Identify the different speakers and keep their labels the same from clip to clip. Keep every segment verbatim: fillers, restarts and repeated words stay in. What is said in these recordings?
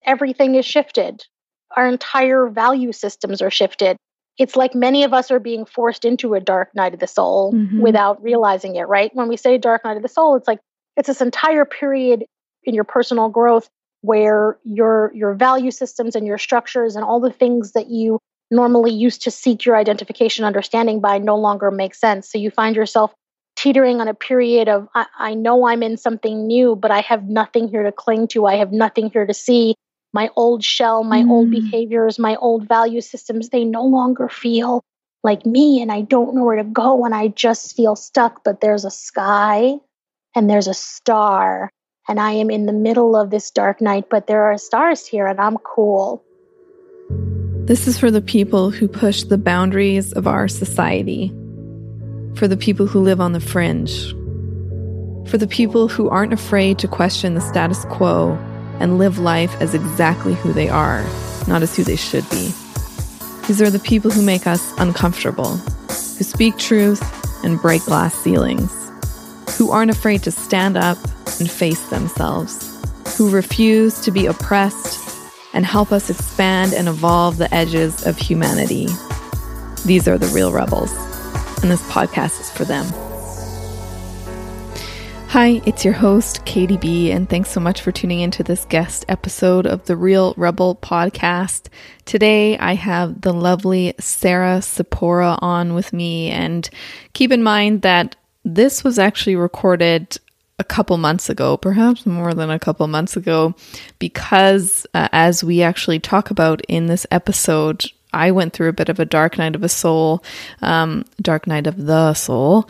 Speaker 1: everything is shifted. Our entire value systems are shifted. It's like many of us are being forced into a dark night of the soul mm-hmm. without realizing it, right? When we say dark night of the soul, it's like it's this entire period in your personal growth where your your value systems and your structures and all the things that you normally used to seek your identification understanding by no longer make sense. So you find yourself teetering on a period of, I, I know I'm in something new, but I have nothing here to cling to. I have nothing here to see. My old shell, my mm. old behaviors, my old value systems, they no longer feel like me, and I don't know where to go, and I just feel stuck. But there's a sky and there's a star, and I am in the middle of this dark night, but there are stars here, and I'm cool.
Speaker 2: This is for the people who push the boundaries of our society, for the people who live on the fringe, for the people who aren't afraid to question the status quo and live life as exactly who they are, not as who they should be. These are the people who make us uncomfortable, who speak truth and break glass ceilings, who aren't afraid to stand up and face themselves, who refuse to be oppressed and help us expand and evolve the edges of humanity. These are the real rebels, and this podcast is for them. Hi, it's your host, Katie B, and thanks so much for tuning into this guest episode of the Real Rebel podcast. Today, I have the lovely Sarah Sipora on with me, and keep in mind that this was actually recorded a couple months ago, perhaps more than a couple months ago, because uh, as we actually talk about in this episode, I went through a bit of a dark night of a soul, um, dark night of the soul,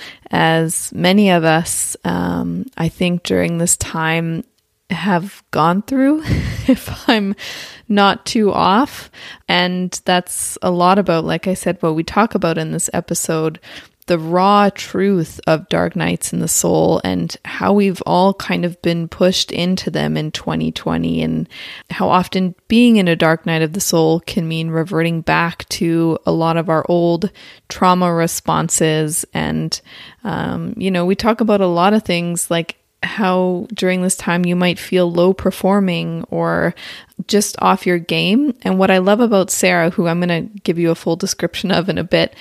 Speaker 2: as many of us, um, I think during this time have gone through, if I'm not too off. And that's a lot about, like I said, what we talk about in this episode, the raw truth of dark nights in the soul and how we've all kind of been pushed into them in twenty twenty, and how often being in a dark night of the soul can mean reverting back to a lot of our old trauma responses. And, um, you know, we talk about a lot of things like how during this time you might feel low performing or just off your game. And what I love about Sarah, who I'm going to give you a full description of in a bit,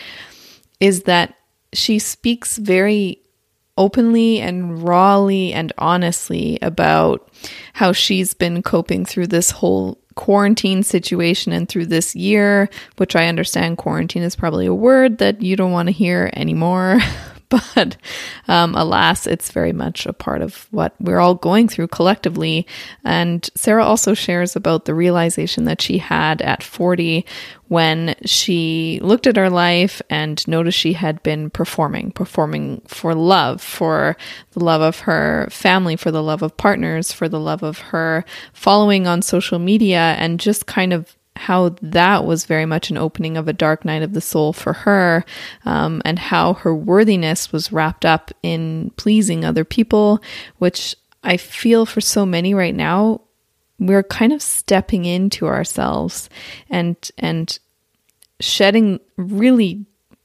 Speaker 2: is that she speaks very openly and rawly and honestly about how she's been coping through this whole quarantine situation and through this year, which I understand quarantine is probably a word that you don't want to hear anymore. But um, alas, it's very much a part of what we're all going through collectively. And Sarah also shares about the realization that she had at forty when she looked at her life and noticed she had been performing, performing for love, for the love of her family, for the love of partners, for the love of her following on social media, and just kind of how that was very much an opening of a dark night of the soul for her, um, and how her worthiness was wrapped up in pleasing other people, which I feel for so many right now, we're kind of stepping into ourselves and and shedding really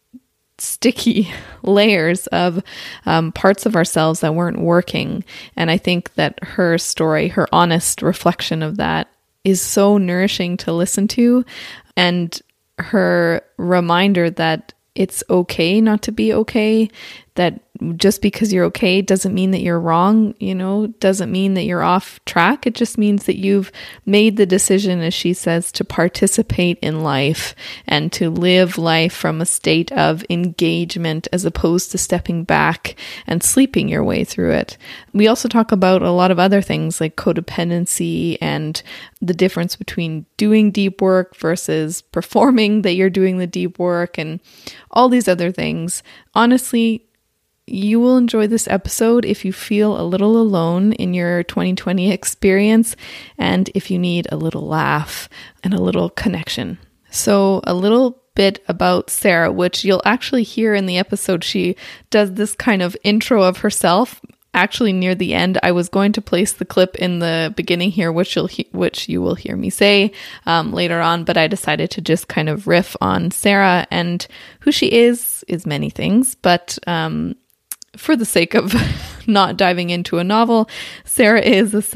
Speaker 2: sticky layers of um, parts of ourselves that weren't working. And I think that her story, her honest reflection of that, is so nourishing to listen to, and her reminder that it's okay not to be okay, that just because you're okay doesn't mean that you're wrong, you know, doesn't mean that you're off track. It just means that you've made the decision, as she says, to participate in life and to live life from a state of engagement as opposed to stepping back and sleeping your way through it. We also talk about a lot of other things like codependency and the difference between doing deep work versus performing that you're doing the deep work and all these other things. Honestly, you will enjoy this episode if you feel a little alone in your twenty twenty experience and if you need a little laugh and a little connection. So a little bit about Sarah, which you'll actually hear in the episode. She does this kind of intro of herself. Actually, near the end, I was going to place the clip in the beginning here, which you'll he- which you will hear me say um, later on, but I decided to just kind of riff on Sarah, and who she is is many things, but um, for the sake of not diving into a novel, Sarah is a self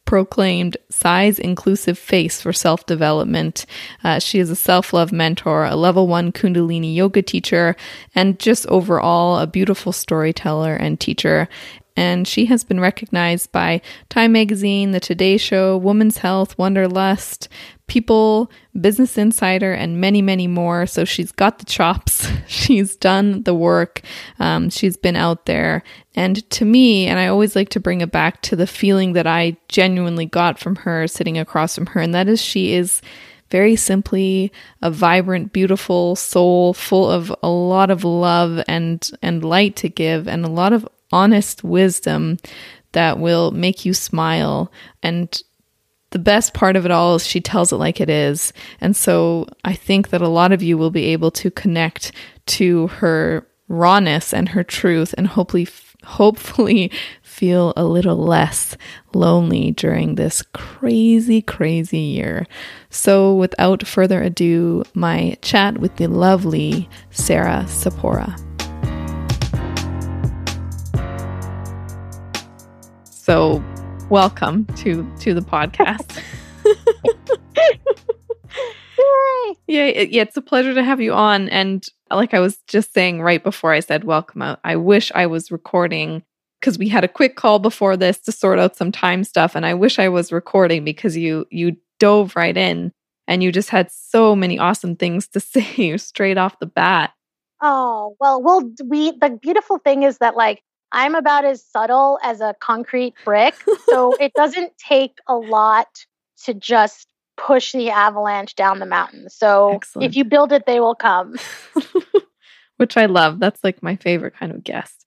Speaker 2: self-proclaimed size-inclusive face for self-development. Uh, she is a self-love mentor, a level one Kundalini yoga teacher, and just overall a beautiful storyteller and teacher. And she has been recognized by Time Magazine, The Today Show, Women's Health, Wanderlust, People, Business Insider, and many, many more. So she's got the chops. She's done the work. Um, she's been out there. And to me, and I always like to bring it back to the feeling that I genuinely got from her sitting across from her, and that is she is very simply a vibrant, beautiful soul full of a lot of love and, and light to give, and a lot of honest wisdom that will make you smile. And the best part of it all is she tells it like it is. And so I think that a lot of you will be able to connect to her rawness and her truth, and hopefully hopefully feel a little less lonely during this crazy, crazy year. So without further ado, my chat with the lovely Sarah Sapora. So welcome to, to the podcast. Yay. Yeah, it, yeah, it's a pleasure to have you on. And like I was just saying right before I said welcome, I, I wish I was recording, because we had a quick call before this to sort out some time stuff. And I wish I was recording because you you dove right in and you just had so many awesome things to say straight off the bat.
Speaker 1: Oh, well, well, we, the beautiful thing is that like, I'm about as subtle as a concrete brick, so it doesn't take a lot to just push the avalanche down the mountain. So Excellent. If you build it, they will come.
Speaker 2: Which I love. That's like my favorite kind of guest.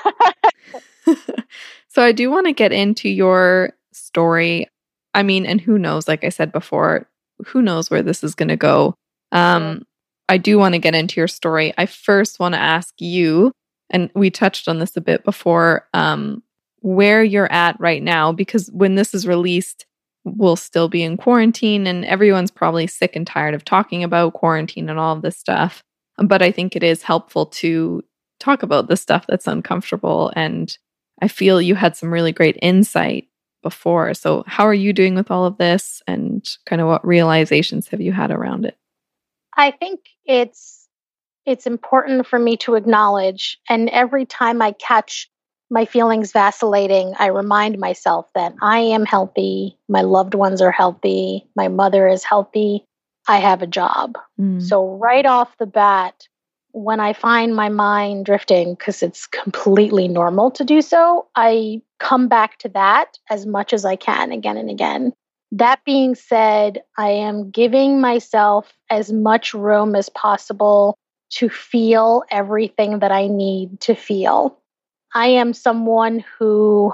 Speaker 2: So I do want to get into your story. I mean, and who knows, like I said before, who knows where this is going to go. Um, yeah. I do want to get into your story. I first want to ask you, and we touched on this a bit before, um, where you're at right now, because when this is released, we'll still be in quarantine and everyone's probably sick and tired of talking about quarantine and all of this stuff. But I think it is helpful to talk about the stuff that's uncomfortable. And I feel you had some really great insight before. So how are you doing with all of this, and kind of what realizations have you had around it?
Speaker 1: I think it's it's important for me to acknowledge, and every time I catch my feelings vacillating, I remind myself that I am healthy, my loved ones are healthy, my mother is healthy, I have a job. Mm. So right off the bat, when I find my mind drifting, because it's completely normal to do so, I come back to that as much as I can again and again. That being said, I am giving myself as much room as possible to feel everything that I need to feel. I am someone who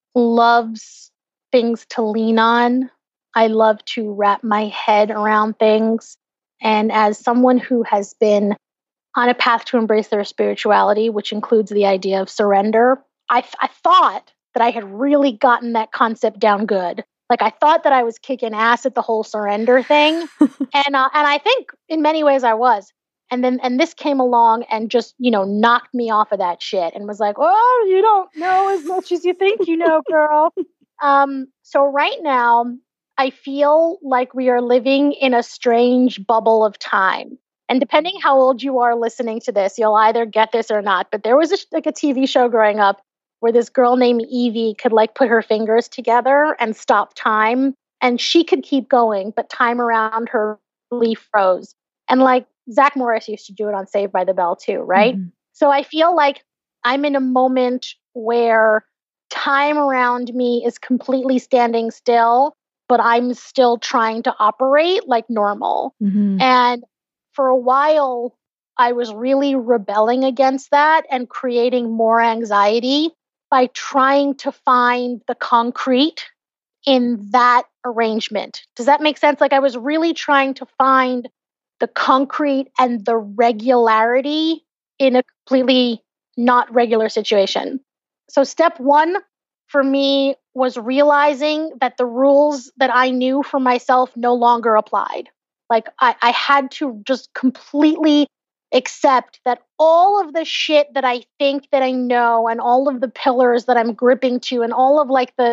Speaker 1: loves things to lean on. I love to wrap my head around things. And as someone who has been on a path to embrace their spirituality, which includes the idea of surrender, I, th- I thought that I had really gotten that concept down good. Like I thought that I was kicking ass at the whole surrender thing. and uh, and I think in many ways I was. And then and this came along and just, you know, knocked me off of that shit and was like, oh, you don't know as much as you think you know, girl. um, so right now, I feel like we are living in a strange bubble of time. And depending how old you are listening to this, you'll either get this or not. But there was a, like a T V show growing up where this girl named Evie could like put her fingers together and stop time. And she could keep going, but time around her really froze. And like Zach Morris used to do it on Saved by the Bell too, right? Mm-hmm. So I feel like I'm in a moment where time around me is completely standing still, but I'm still trying to operate like normal. Mm-hmm. And for a while, I was really rebelling against that and creating more anxiety by trying to find the concrete in that arrangement. Does that make sense? Like I was really trying to find the concrete and the regularity in a completely not regular situation. So step one for me was realizing that the rules that I knew for myself no longer applied. Like I, I had to just completely accept that all of the shit that I think that I know and all of the pillars that I'm gripping to and all of like the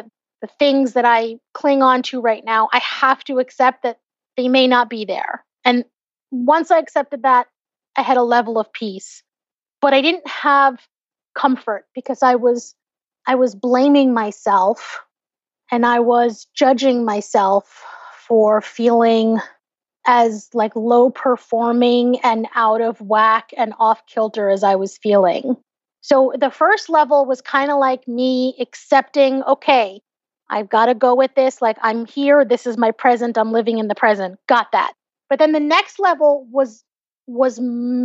Speaker 1: the things that I cling on to right now, I have to accept that they may not be there. And once I accepted that, I had a level of peace. But I didn't have comfort because I was I was blaming myself and I was judging myself for feeling as like low performing and out of whack and off kilter as I was feeling. So the first level was kind of like me accepting, okay, I've got to go with this. Like, I'm here. This is my present. I'm living in the present. Got that. But then the next level was was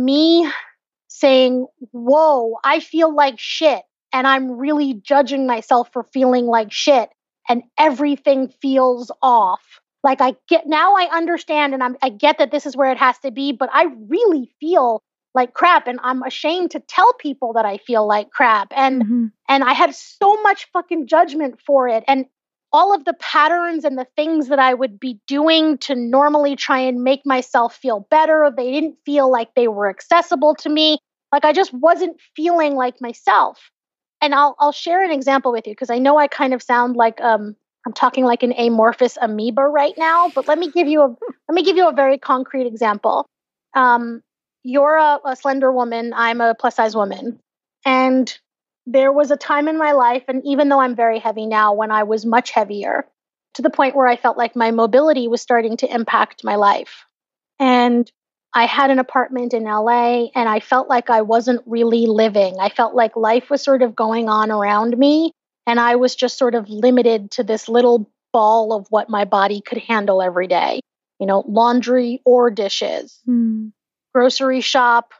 Speaker 1: me saying, whoa, I feel like shit. And I'm really judging myself for feeling like shit. And everything feels off. Like I get, now I understand and I'm, I get that this is where it has to be, but I really feel like crap. And I'm ashamed to tell people that I feel like crap. And, mm-hmm. and I had so much fucking judgment for it. And all of the patterns and the things that I would be doing to normally try and make myself feel better, they didn't feel like they were accessible to me. Like I just wasn't feeling like myself. And I'll I'll share an example with you because I know I kind of sound like um I'm talking like an amorphous amoeba right now, but let me give you a let me give you a very concrete example. Um, you're a, a slender woman, I'm a plus size woman, and there was a time in my life, and even though I'm very heavy now, when I was much heavier, to the point where I felt like my mobility was starting to impact my life. And I had an apartment in L A, and I felt like I wasn't really living. I felt like life was sort of going on around me, and I was just sort of limited to this little ball of what my body could handle every day. You know, laundry or dishes, mm. grocery shop,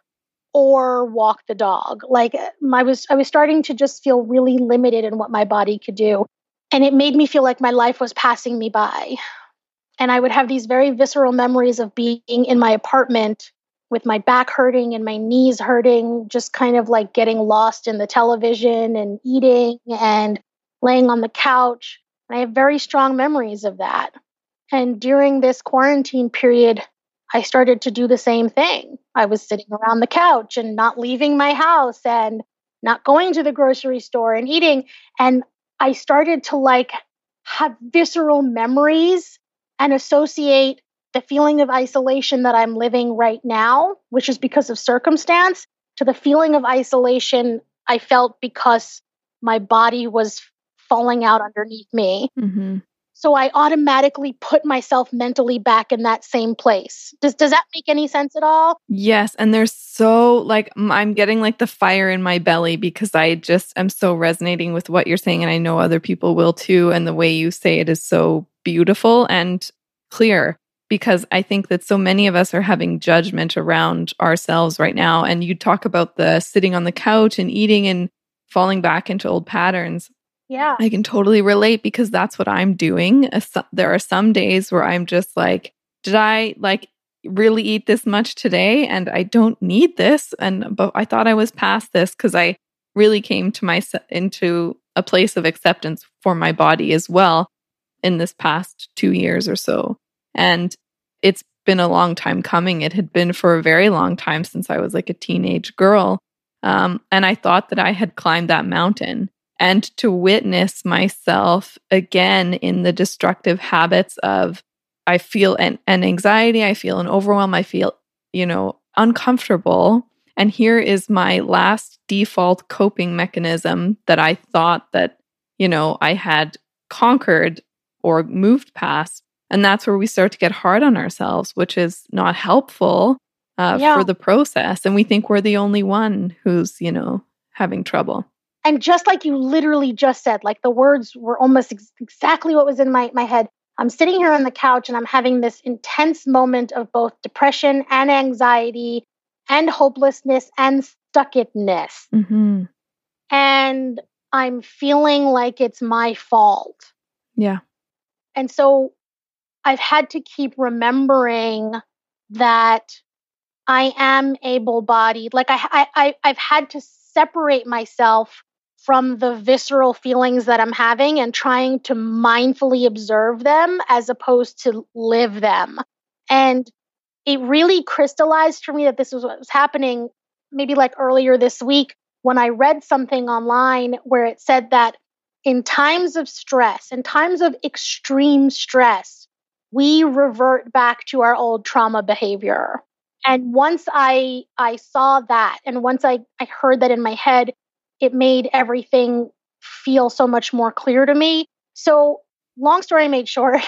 Speaker 1: or walk the dog. Like I was, I was starting to just feel really limited in what my body could do. And it made me feel like my life was passing me by. And I would have these very visceral memories of being in my apartment with my back hurting and my knees hurting, just kind of like getting lost in the television and eating and laying on the couch. And I have very strong memories of that. And during this quarantine period, I started to do the same thing. I was sitting around the couch and not leaving my house and not going to the grocery store and eating. And I started to like have visceral memories and associate the feeling of isolation that I'm living right now, which is because of circumstance, to the feeling of isolation I felt because my body was falling out underneath me. Mm-hmm. So I automatically put myself mentally back in that same place. Does does that make any sense at all?
Speaker 2: Yes. And there's so like, I'm getting like the fire in my belly because I just am so resonating with what you're saying. And I know other people will too. And the way you say it is so beautiful and clear, because I think that so many of us are having judgment around ourselves right now. And you talk about the sitting on the couch and eating and falling back into old patterns.
Speaker 1: Yeah.
Speaker 2: I can totally relate because that's what I'm doing. There are some days where I'm just like, did I like really eat this much today? And I don't need this. And but I thought I was past this because I really came to my into a place of acceptance for my body as well in this past two years or so. And it's been a long time coming. It had been for a very long time since I was like a teenage girl. Um, and I thought that I had climbed that mountain. And to witness myself again in the destructive habits of, I feel an, an anxiety, I feel an overwhelm, I feel, you know, uncomfortable. And here is my last default coping mechanism that I thought that, you know, I had conquered or moved past. And that's where we start to get hard on ourselves, which is not helpful uh, yeah. for the process. And we think we're the only one who's, you know, having trouble.
Speaker 1: And just like you literally just said, like the words were almost ex- exactly what was in my, my head. I'm sitting here on the couch and I'm having this intense moment of both depression and anxiety and hopelessness and stuckedness. Mm-hmm. And I'm feeling like it's my fault.
Speaker 2: Yeah.
Speaker 1: And so I've had to keep remembering that I am able-bodied. Like I, I, I've had to separate myself from the visceral feelings that I'm having and trying to mindfully observe them as opposed to live them. And it really crystallized for me that this was what was happening maybe like earlier this week when I read something online where it said that in times of stress, in times of extreme stress, we revert back to our old trauma behavior. And once I I saw that, and once I, I heard that in my head, it made everything feel so much more clear to me. So long story made short,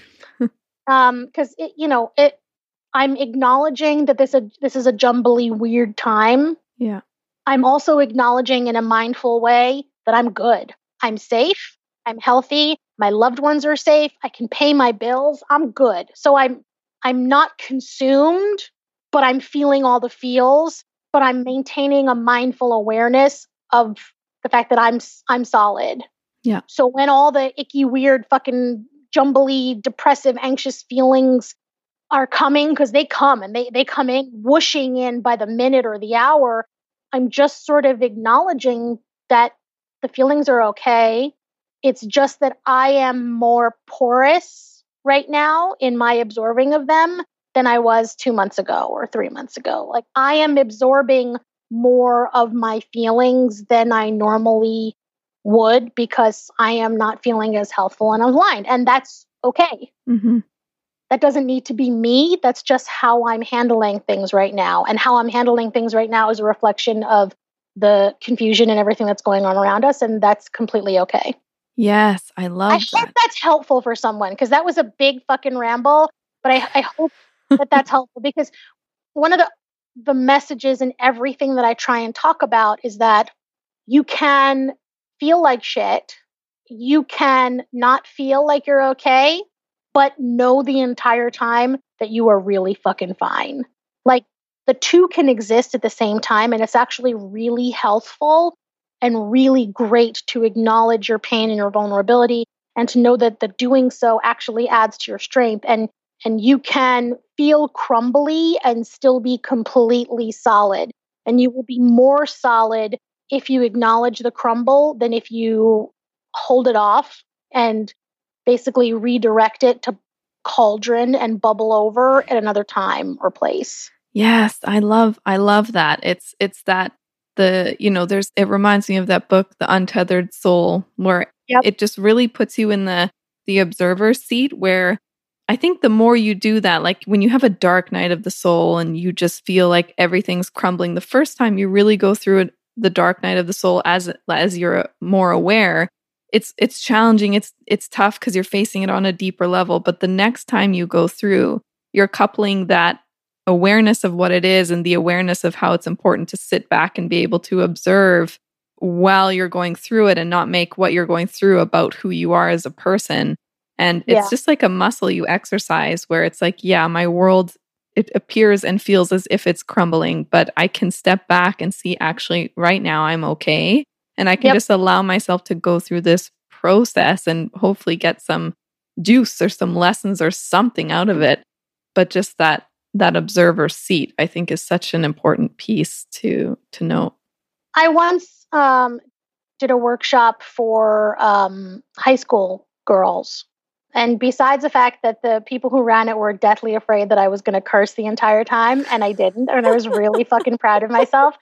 Speaker 1: um, because it, you know, it I'm acknowledging that this a this is a jumbly, weird time.
Speaker 2: Yeah.
Speaker 1: I'm also acknowledging in a mindful way that I'm good. I'm safe. I'm healthy. My loved ones are safe. I can pay my bills. I'm good. So I'm I'm not consumed, but I'm feeling all the feels, but I'm maintaining a mindful awareness of the fact that I'm I'm solid.
Speaker 2: Yeah.
Speaker 1: So when all the icky, weird, fucking jumbly, depressive, anxious feelings are coming, because they come and they they come in whooshing in by the minute or the hour, I'm just sort of acknowledging that the feelings are okay. It's just that I am more porous right now in my absorbing of them than I was two months ago or three months ago. Like, I am absorbing more of my feelings than I normally would because I am not feeling as healthful and aligned. And that's okay.
Speaker 2: Mm-hmm.
Speaker 1: That doesn't need to be me. That's just how I'm handling things right now. And how I'm handling things right now is a reflection of the confusion and everything that's going on around us. And that's completely okay.
Speaker 2: Yes, I love
Speaker 1: I
Speaker 2: that.
Speaker 1: hope that's helpful for someone, because that was a big fucking ramble. But I, I hope that that's helpful, because one of the, the messages in everything that I try and talk about is that you can feel like shit. You can not feel like you're okay, but know the entire time that you are really fucking fine. Like, the two can exist at the same time, and it's actually really healthful and really great to acknowledge your pain and your vulnerability, and to know that the doing so actually adds to your strength. And and you can feel crumbly and still be completely solid. And you will be more solid if you acknowledge the crumble than if you hold it off and basically redirect it to cauldron and bubble over at another time or place.
Speaker 2: Yes, I love I love that. It's it's that the, you know, there's it reminds me of that book, The Untethered Soul, where
Speaker 1: Yep.
Speaker 2: it just really puts you in the the observer seat, where I think the more you do that, like when you have a dark night of the soul and you just feel like everything's crumbling, the first time you really go through it, the dark night of the soul, as as you're more aware, it's it's challenging, it's it's tough because you're facing it on a deeper level. But the next time you go through, you're coupling that awareness of what it is and the awareness of how it's important to sit back and be able to observe while you're going through it and not make what you're going through about who you are as a person. And it's
Speaker 1: Yeah.
Speaker 2: just like a muscle you exercise, where it's like, yeah, my world, it appears and feels as if it's crumbling, but I can step back and see, actually right now I'm okay. And I can
Speaker 1: Yep.
Speaker 2: just allow myself to go through this process and hopefully get some juice or some lessons or something out of it. But just that that observer seat, I think, is such an important piece to to know.
Speaker 1: I once um, did a workshop for um, high school girls. And besides the fact that the people who ran it were deathly afraid that I was going to curse the entire time, and I didn't, and I was really fucking proud of myself,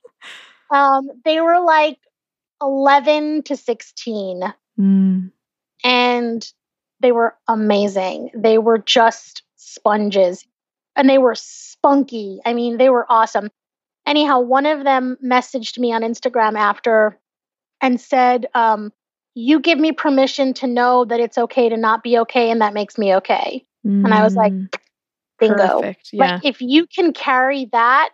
Speaker 1: um, they were like eleven to sixteen.
Speaker 2: Mm.
Speaker 1: And they were amazing. They were just sponges. And they were spunky. I mean, they were awesome. Anyhow, one of them messaged me on Instagram after and said, um, you give me permission to know that it's okay to not be okay, and that makes me okay. Mm. And I was like, bingo.
Speaker 2: Perfect. Yeah.
Speaker 1: Like, if you can carry that,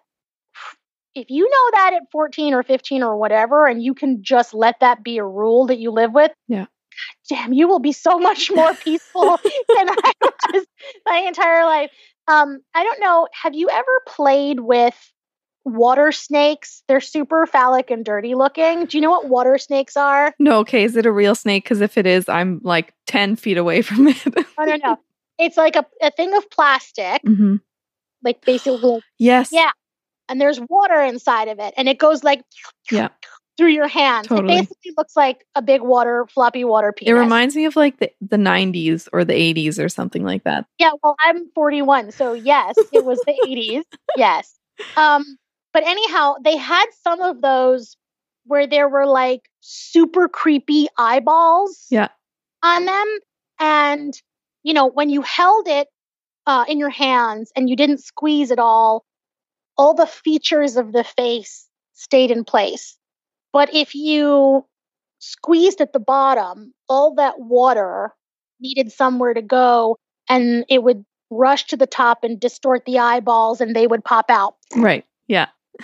Speaker 1: if you know that at fourteen or fifteen or whatever, and you can just let that be a rule that you live with,
Speaker 2: yeah.
Speaker 1: damn, you will be so much more peaceful than I was my entire life. Um, I don't know. Have you ever played with water snakes? They're super phallic and dirty looking. Do you know what water snakes are?
Speaker 2: No. Okay. Is it a real snake? Because if it is, I'm like ten feet away from it.
Speaker 1: I don't know. It's like a, a thing of plastic,
Speaker 2: mm-hmm.
Speaker 1: like basically.
Speaker 2: Yes.
Speaker 1: Yeah. And there's water inside of it, and it goes like
Speaker 2: yeah.
Speaker 1: through your hands.
Speaker 2: Totally.
Speaker 1: It basically looks like a big water, floppy water penis.
Speaker 2: It reminds me of like the, the nineties or the eighties or something like that.
Speaker 1: Yeah, well, I'm forty-one, so yes, it was the eighties. Yes. Um, but anyhow, they had some of those where there were like super creepy eyeballs
Speaker 2: yeah.
Speaker 1: on them. And, you know, when you held it uh, in your hands and you didn't squeeze at all, all the features of the face stayed in place. But if you squeezed at the bottom, all that water needed somewhere to go, and it would rush to the top and distort the eyeballs, and they would pop out.
Speaker 2: Right. Yeah.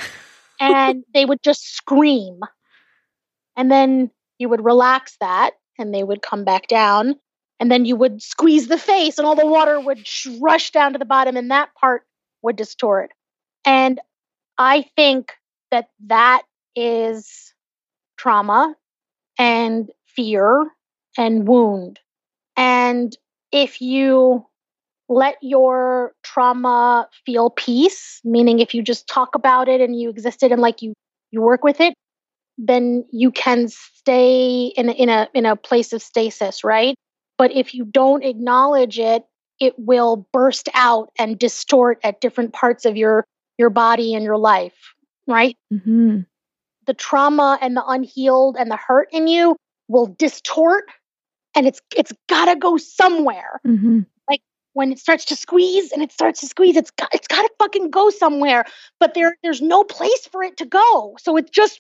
Speaker 1: And they would just scream. And then you would relax that, and they would come back down. And then you would squeeze the face, and all the water would sh- rush down to the bottom, and that part would distort. And I think that that is trauma and fear and wound. And if you let your trauma feel peace, meaning if you just talk about it and you exist it and like you, you work with it, then you can stay in a, in a in a place of stasis, right? But if you don't acknowledge it, it will burst out and distort at different parts of your your body and your life, right?
Speaker 2: Mm-hmm.
Speaker 1: The trauma and the unhealed and the hurt in you will distort, and it's it's gotta go somewhere.
Speaker 2: Mm-hmm.
Speaker 1: Like when it starts to squeeze and it starts to squeeze, it's got it's gotta fucking go somewhere. But there there's no place for it to go, so it just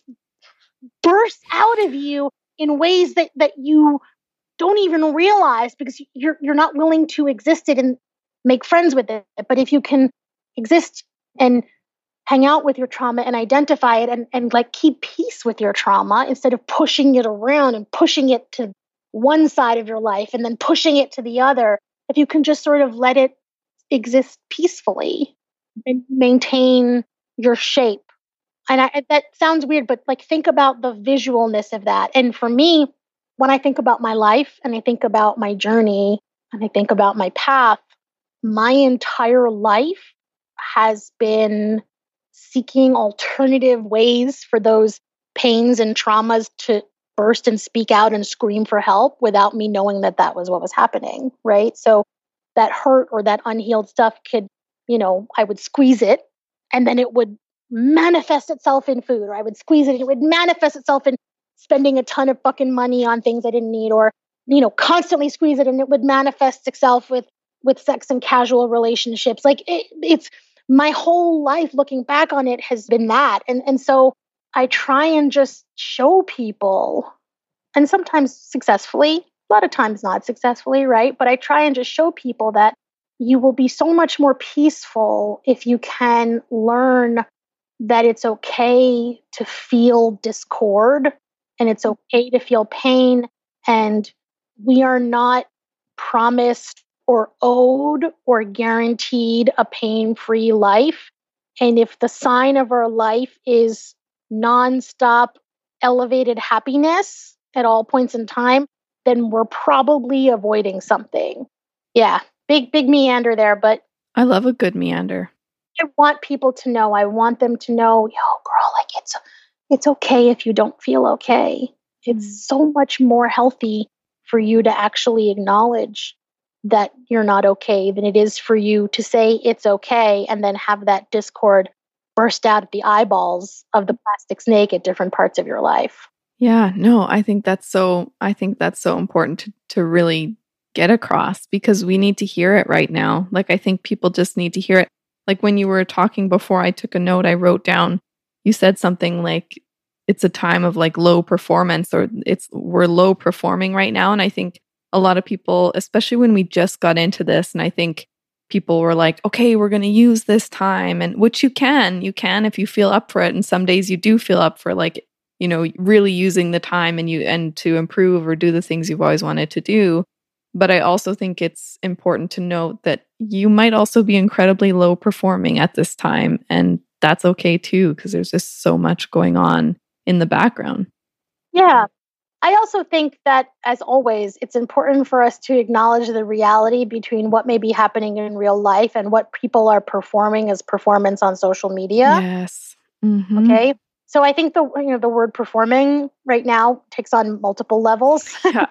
Speaker 1: bursts out of you in ways that that you don't even realize because you're you're not willing to exist it and make friends with it. But if you can exist and hang out with your trauma and identify it and, and like keep peace with your trauma instead of pushing it around and pushing it to one side of your life and then pushing it to the other, if you can just sort of let it exist peacefully and maintain your shape. And I, that sounds weird, but like think about the visualness of that. And for me, when I think about my life and I think about my journey and I think about my path, my entire life has been seeking alternative ways for those pains and traumas to burst and speak out and scream for help without me knowing that that was what was happening, right? So that hurt or that unhealed stuff could, you know, I would squeeze it and then it would manifest itself in food, or I would squeeze it and it would manifest itself in spending a ton of fucking money on things I didn't need, or, you know, constantly squeeze it and it would manifest itself with, with sex and casual relationships. Like it, it's, my whole life looking back on it has been that. And, and so I try and just show people, and sometimes successfully, a lot of times not successfully, right? But I try and just show people that you will be so much more peaceful if you can learn that it's okay to feel discord and it's okay to feel pain. And we are not promised or owed or guaranteed a pain-free life. And if the sign of our life is nonstop elevated happiness at all points in time, then we're probably avoiding something. Yeah, big, big meander there, but
Speaker 2: I love a good meander.
Speaker 1: I want people to know, I want them to know, yo, girl, like it's it's okay if you don't feel okay. It's mm. so much more healthy for you to actually acknowledge that you're not okay than it is for you to say it's okay and then have that discord burst out at the eyeballs of the plastic snake at different parts of your life.
Speaker 2: Yeah, no, I think that's so, I think that's so important to, to really get across because we need to hear it right now. Like, I think people just need to hear it. Like when you were talking before, I took a note, I wrote down, you said something like, it's a time of like low performance, or it's, we're low performing right now. And I think a lot of people, especially when we just got into this, and I think people were like, okay, we're going to use this time, and which you can, you can if you feel up for it. And some days you do feel up for like, you know, really using the time and you and to improve or do the things you've always wanted to do. But I also think it's important to note that you might also be incredibly low performing at this time, and that's okay too, because there's just so much going on in the background.
Speaker 1: Yeah. I also think that, as always, it's important for us to acknowledge the reality between what may be happening in real life and what people are performing as performance on social media.
Speaker 2: Yes. Mm-hmm.
Speaker 1: Okay. So I think the you know the word performing right now takes on multiple levels.
Speaker 2: Yeah.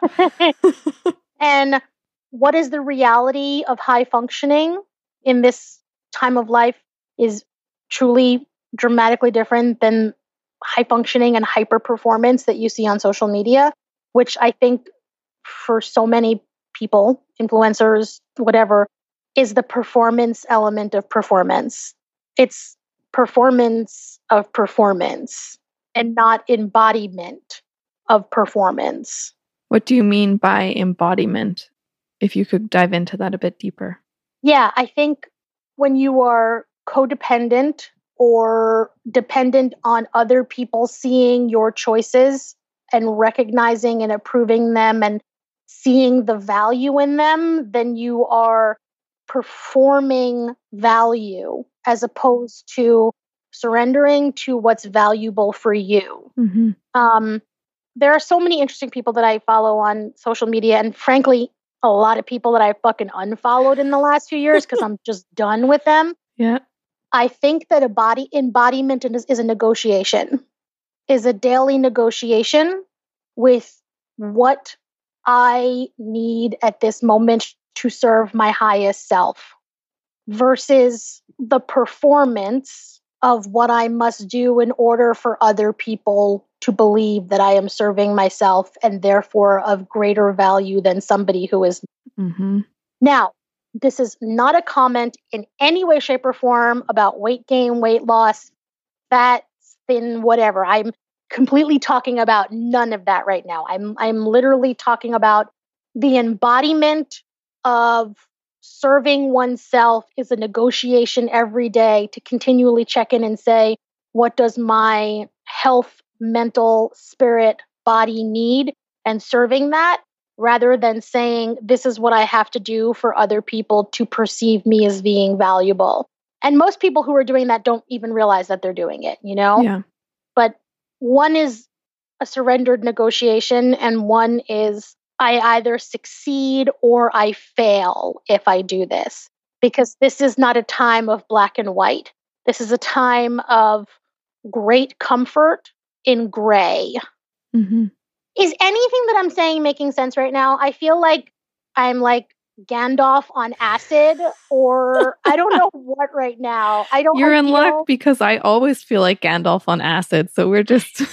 Speaker 1: And what is the reality of high functioning in this time of life is truly dramatically different than high functioning and hyper performance that you see on social media, which I think for so many people, influencers, whatever, is the performance element of performance. It's performance of performance and not embodiment of performance.
Speaker 2: What do you mean by embodiment? If you could dive into that a bit deeper.
Speaker 1: Yeah, I think when you are codependent or dependent on other people seeing your choices and recognizing and approving them and seeing the value in them, then you are performing value as opposed to surrendering to what's valuable for you.
Speaker 2: Mm-hmm.
Speaker 1: Um, there are so many interesting people that I follow on social media, and frankly, a lot of people that I fucking unfollowed in the last few years because I'm just done with them.
Speaker 2: Yeah.
Speaker 1: I think that a body embodiment is, is a negotiation, is a daily negotiation with what I need at this moment to serve my highest self versus the performance of what I must do in order for other people to believe that I am serving myself and therefore of greater value than somebody who is.
Speaker 2: Mm-hmm.
Speaker 1: Now, this is not a comment in any way, shape, or form about weight gain, weight loss, fat, thin, whatever. I'm completely talking about none of that right now. I'm I'm literally talking about the embodiment of serving oneself is a negotiation every day to continually check in and say, what does my health, mental, spirit, body need? And serving that rather than saying, this is what I have to do for other people to perceive me as being valuable. And most people who are doing that don't even realize that they're doing it, you know?
Speaker 2: Yeah.
Speaker 1: But one is a surrendered negotiation and one is I either succeed or I fail if I do this. Because this is not a time of black and white. This is a time of great comfort in gray.
Speaker 2: Mm-hmm.
Speaker 1: Is anything that I'm saying making sense right now? I feel like I'm like Gandalf on acid, or I don't know what right now. I don't.
Speaker 2: You're
Speaker 1: I
Speaker 2: in
Speaker 1: feel,
Speaker 2: luck because I always feel like Gandalf on acid. So we're just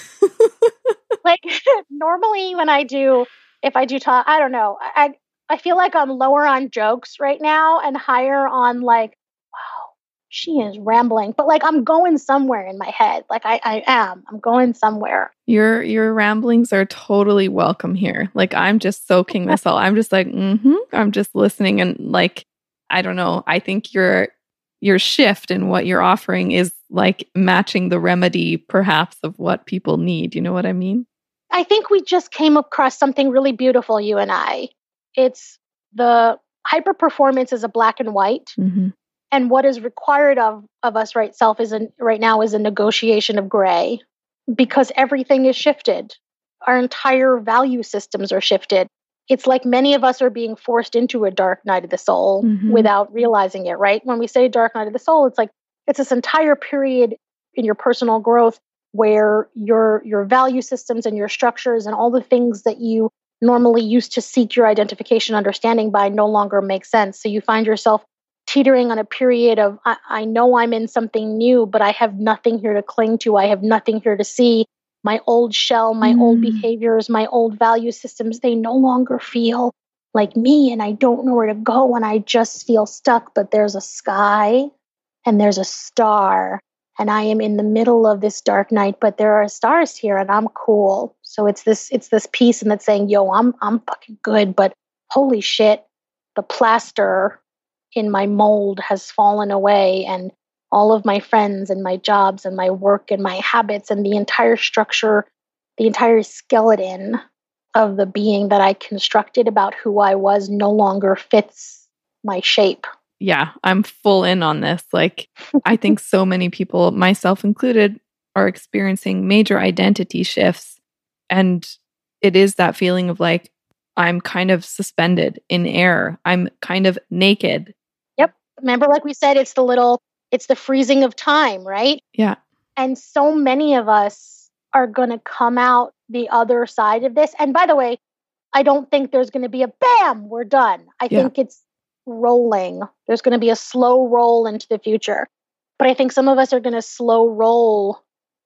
Speaker 1: like normally when I do, if I do talk, I don't know. I I feel like I'm lower on jokes right now and higher on like, wow, she is rambling. But like I'm going somewhere in my head. Like I, I am. I'm going somewhere.
Speaker 2: Your your ramblings are totally welcome here. Like I'm just soaking this all. I'm just like, mm-hmm. I'm just listening and like, I don't know. I think your your shift in what you're offering is like matching the remedy perhaps of what people need. You know what I mean?
Speaker 1: I think we just came across something really beautiful, you and I. It's the hyper performance is a black and white.
Speaker 2: Mm-hmm.
Speaker 1: And what is required of, of us right self is a, right now is a negotiation of gray because everything is shifted. Our entire value systems are shifted. It's like many of us are being forced into a dark night of the soul mm-hmm. without realizing it, right? When we say dark night of the soul, it's like it's this entire period in your personal growth where your your value systems and your structures and all the things that you normally used to seek your identification understanding by no longer make sense. So you find yourself teetering on a period of, I, I know I'm in something new, but I have nothing here to cling to. I have nothing here to see. My old shell, my mm. old behaviors, my old value systems, they no longer feel like me and I don't know where to go and I just feel stuck. But there's a sky and there's a star and I am in the middle of this dark night, but there are stars here and I'm cool. So it's this, it's this piece and that's saying, yo, I'm, I'm fucking good, but holy shit, the plaster in my mold has fallen away and all of my friends and my jobs and my work and my habits and the entire structure, the entire skeleton of the being that I constructed about who I was no longer fits my shape.
Speaker 2: Yeah, I'm full in on this. Like, I think so many people, myself included, are experiencing major identity shifts. And it is that feeling of like, I'm kind of suspended in air. I'm kind of naked.
Speaker 1: Yep. Remember, like we said, it's the little, it's the freezing of time, right?
Speaker 2: Yeah.
Speaker 1: And so many of us are going to come out the other side of this. And by the way, I don't think there's going to be a bam, we're done. I yeah. think it's rolling. There's going to be a slow roll into the future. But I think some of us are going to slow roll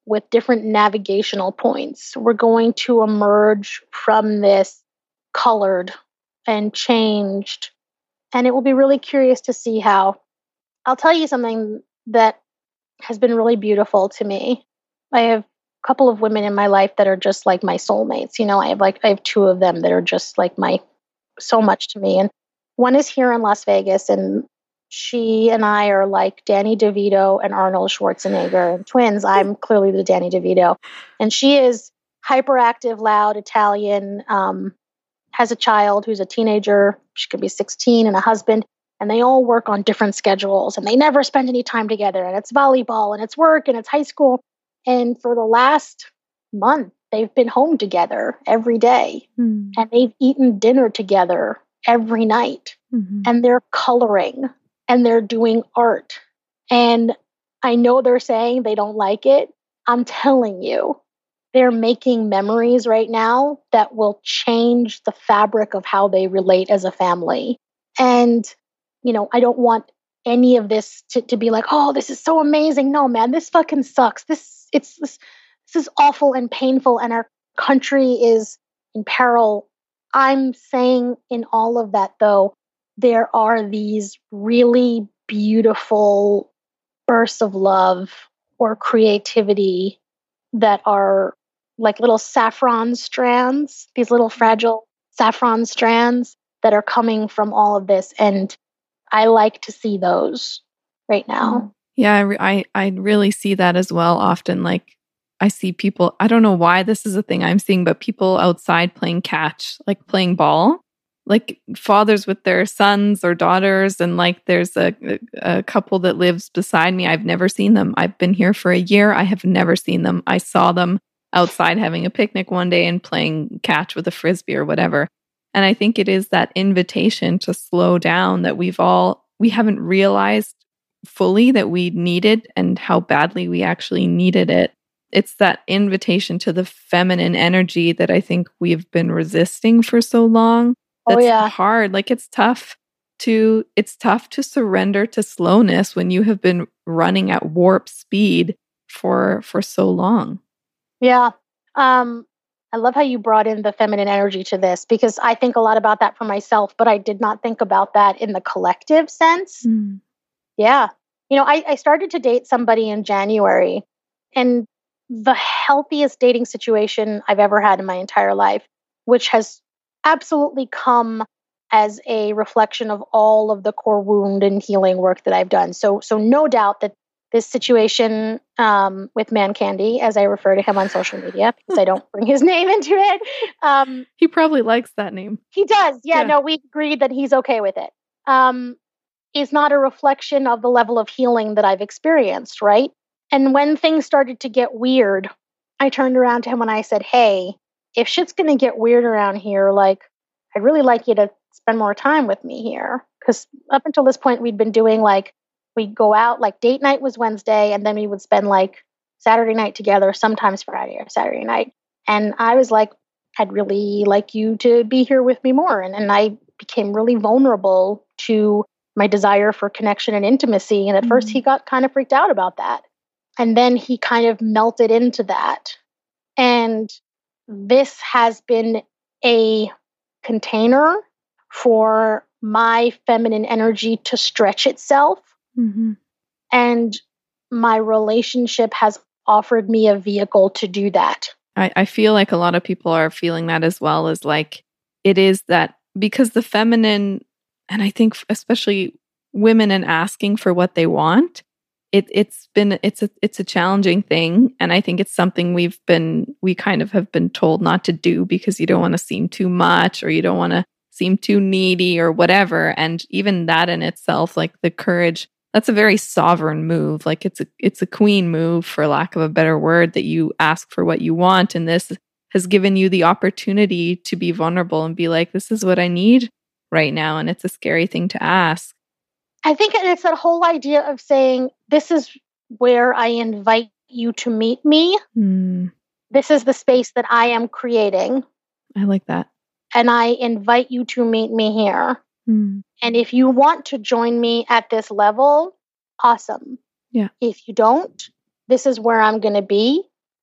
Speaker 1: with different navigational points. We're going to emerge from this colored and changed. And it will be really curious to see how. I'll tell you something that has been really beautiful to me. I have a couple of women in my life that are just like my soulmates. You know, I have like, I have two of them that are just like my, so much to me. And one is here in Las Vegas, and she and I are like Danny DeVito and Arnold Schwarzenegger twins. I'm clearly the Danny DeVito. And she is hyperactive, loud, Italian, um, has a child who's a teenager. She could be sixteen, and a husband. And they all work on different schedules, and they never spend any time together. And it's volleyball, and it's work, and it's high school. And for the last month, they've been home together every day. Mm. And they've eaten dinner together every night. Mm-hmm. And they're coloring, and they're doing art. And I know they're saying they don't like it. I'm telling you, they're making memories right now that will change the fabric of how they relate as a family. And you know, I don't want any of this to, to be like, oh, this is so amazing. No, man, this fucking sucks. This it's this, this is awful and painful, and our country is in peril. I'm saying in all of that, though, there are these really beautiful bursts of love or creativity that are like little saffron strands, these little fragile saffron strands that are coming from all of this. And I like to see those right now.
Speaker 2: Yeah, I, re- I, I really see that as well often. Like I see people, I don't know why this is a thing I'm seeing, but people outside playing catch, like playing ball, like fathers with their sons or daughters. And like there's a, a couple that lives beside me. I've never seen them. I've been here for a year. I have never seen them. I saw them outside having a picnic one day and playing catch with a frisbee or whatever. And I think it is that invitation to slow down that we've all, we haven't realized fully that we needed and how badly we actually needed it. It's that invitation to the feminine energy that I think we've been resisting for so long. That's
Speaker 1: oh, yeah.
Speaker 2: hard. Like it's tough to, it's tough to surrender to slowness when you have been running at warp speed for, for so long.
Speaker 1: Yeah. Um, I love how you brought in the feminine energy to this, because I think a lot about that for myself, but I did not think about that in the collective sense. Mm. Yeah. You know, I, I started to date somebody in January, and the healthiest dating situation I've ever had in my entire life, which has absolutely come as a reflection of all of the core wound and healing work that I've done. So, so no doubt that this situation um, with Man Candy, as I refer to him on social media, because I don't bring his name into it. Um,
Speaker 2: he probably likes that name.
Speaker 1: He does. Yeah, yeah. No, we agreed that he's okay with it. Um, is not a reflection of the level of healing that I've experienced, right? And when things started to get weird, I turned around to him and I said, hey, if shit's going to get weird around here, like, I'd really like you to spend more time with me here. Because up until this point, we'd been doing like, we'd go out, like date night was Wednesday, and then we would spend like Saturday night together, sometimes Friday or Saturday night. And I was like, I'd really like you to be here with me more. And, and I became really vulnerable to my desire for connection and intimacy. And at mm-hmm. first he got kind of freaked out about that. And then he kind of melted into that. And this has been a container for my feminine energy to stretch itself. Mm-hmm. And my relationship has offered me a vehicle to do that.
Speaker 2: I, I feel like a lot of people are feeling that as well, as like it is that because the feminine, and I think especially women and asking for what they want, it it's been it's a it's a challenging thing. And I think it's something we've been we kind of have been told not to do because you don't want to seem too much or you don't want to seem too needy or whatever. And even that in itself, like the courage, that's a very sovereign move. Like it's a it's a queen move, for lack of a better word, that you ask for what you want. And this has given you the opportunity to be vulnerable and be like, this is what I need right now. And it's a scary thing to ask.
Speaker 1: I think it's that whole idea of saying, this is where I invite you to meet me. Mm. This is the space that I am creating.
Speaker 2: I like that.
Speaker 1: And I invite you to meet me here. Mm. And if you want to join me at this level, awesome.
Speaker 2: Yeah.
Speaker 1: If you don't, this is where I'm going to be.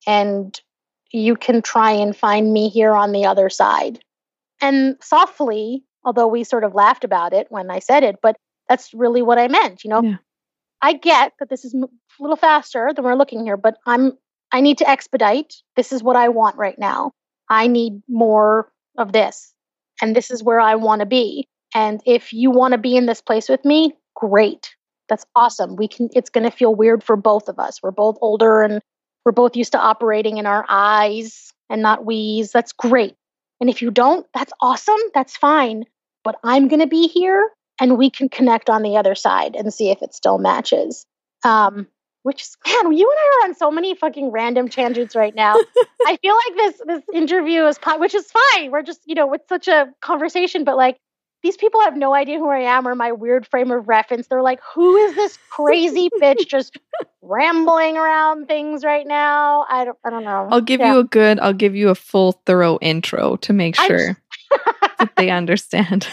Speaker 1: and you can try and find me here on the other side. And softly, although we sort of laughed about it when I said it, but that's really what I meant. You know, yeah. I get that this is a little faster than we're looking here, but I'm, I need to expedite. This is what I want right now. I need more of this. And this is where I want to be. And if you want to be in this place with me, great. That's awesome. We can, it's going to feel weird for both of us. We're both older and we're both used to operating in our eyes and not we's. That's great. And if you don't, that's awesome. That's fine. But I'm going to be here and we can connect on the other side and see if it still matches. Um, which is, man, you and I are on so many fucking random tangents right now. I feel like this, this interview is, which is fine. We're just, you know, it's such a conversation, but like, these people have no idea who I am or my weird frame of reference. They're like, who is this crazy bitch just rambling around things right now? I don't, I don't know.
Speaker 2: I'll give yeah. you a good, I'll give you a full, thorough intro to make sure that they understand.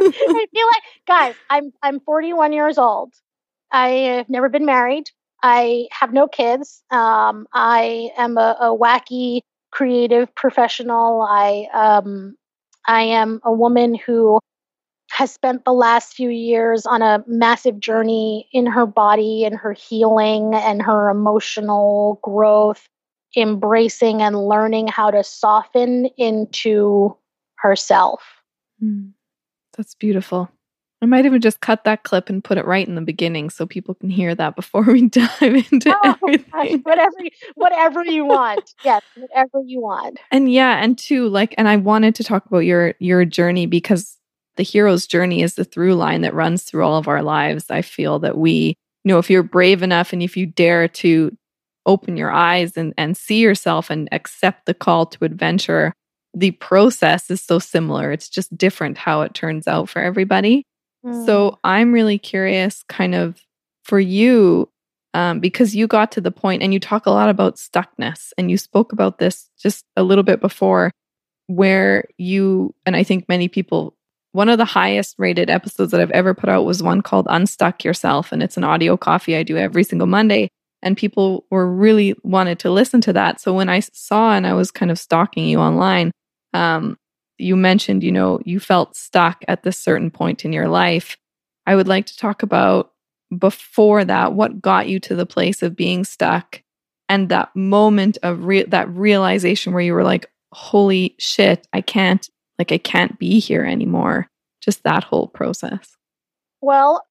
Speaker 1: I feel like, guys, I'm I'm forty-one years old. I have never been married. I have no kids. Um, I am a, a wacky, creative professional. I um, I am a woman who has spent the last few years on a massive journey in her body and her healing and her emotional growth, embracing and learning how to soften into herself.
Speaker 2: Mm, that's beautiful. I might even just cut that clip and put it right in the beginning so people can hear that before we dive into
Speaker 1: oh,
Speaker 2: everything.
Speaker 1: Gosh, whatever, whatever you want. Yes, whatever you want.
Speaker 2: And yeah, and too, like, and I wanted to talk about your your journey because the hero's journey is the through line that runs through all of our lives. I feel that we, you know, if you're brave enough and if you dare to open your eyes and, and see yourself and accept the call to adventure, the process is so similar. It's just different how it turns out for everybody. Mm. So I'm really curious kind of for you, um, because you got to the point and you talk a lot about stuckness and you spoke about this just a little bit before where you, and I think many people, one of the highest rated episodes that I've ever put out was one called Unstuck Yourself. And it's an audio coffee I do every single Monday. And people were really wanted to listen to that. So when I saw and I was kind of stalking you online, um, you mentioned, you know, you felt stuck at this certain point in your life. I would like to talk about before that, what got you to the place of being stuck and that moment of re- that realization where you were like, holy shit, I can't, like, I can't be here anymore. Just that whole process.
Speaker 1: Well,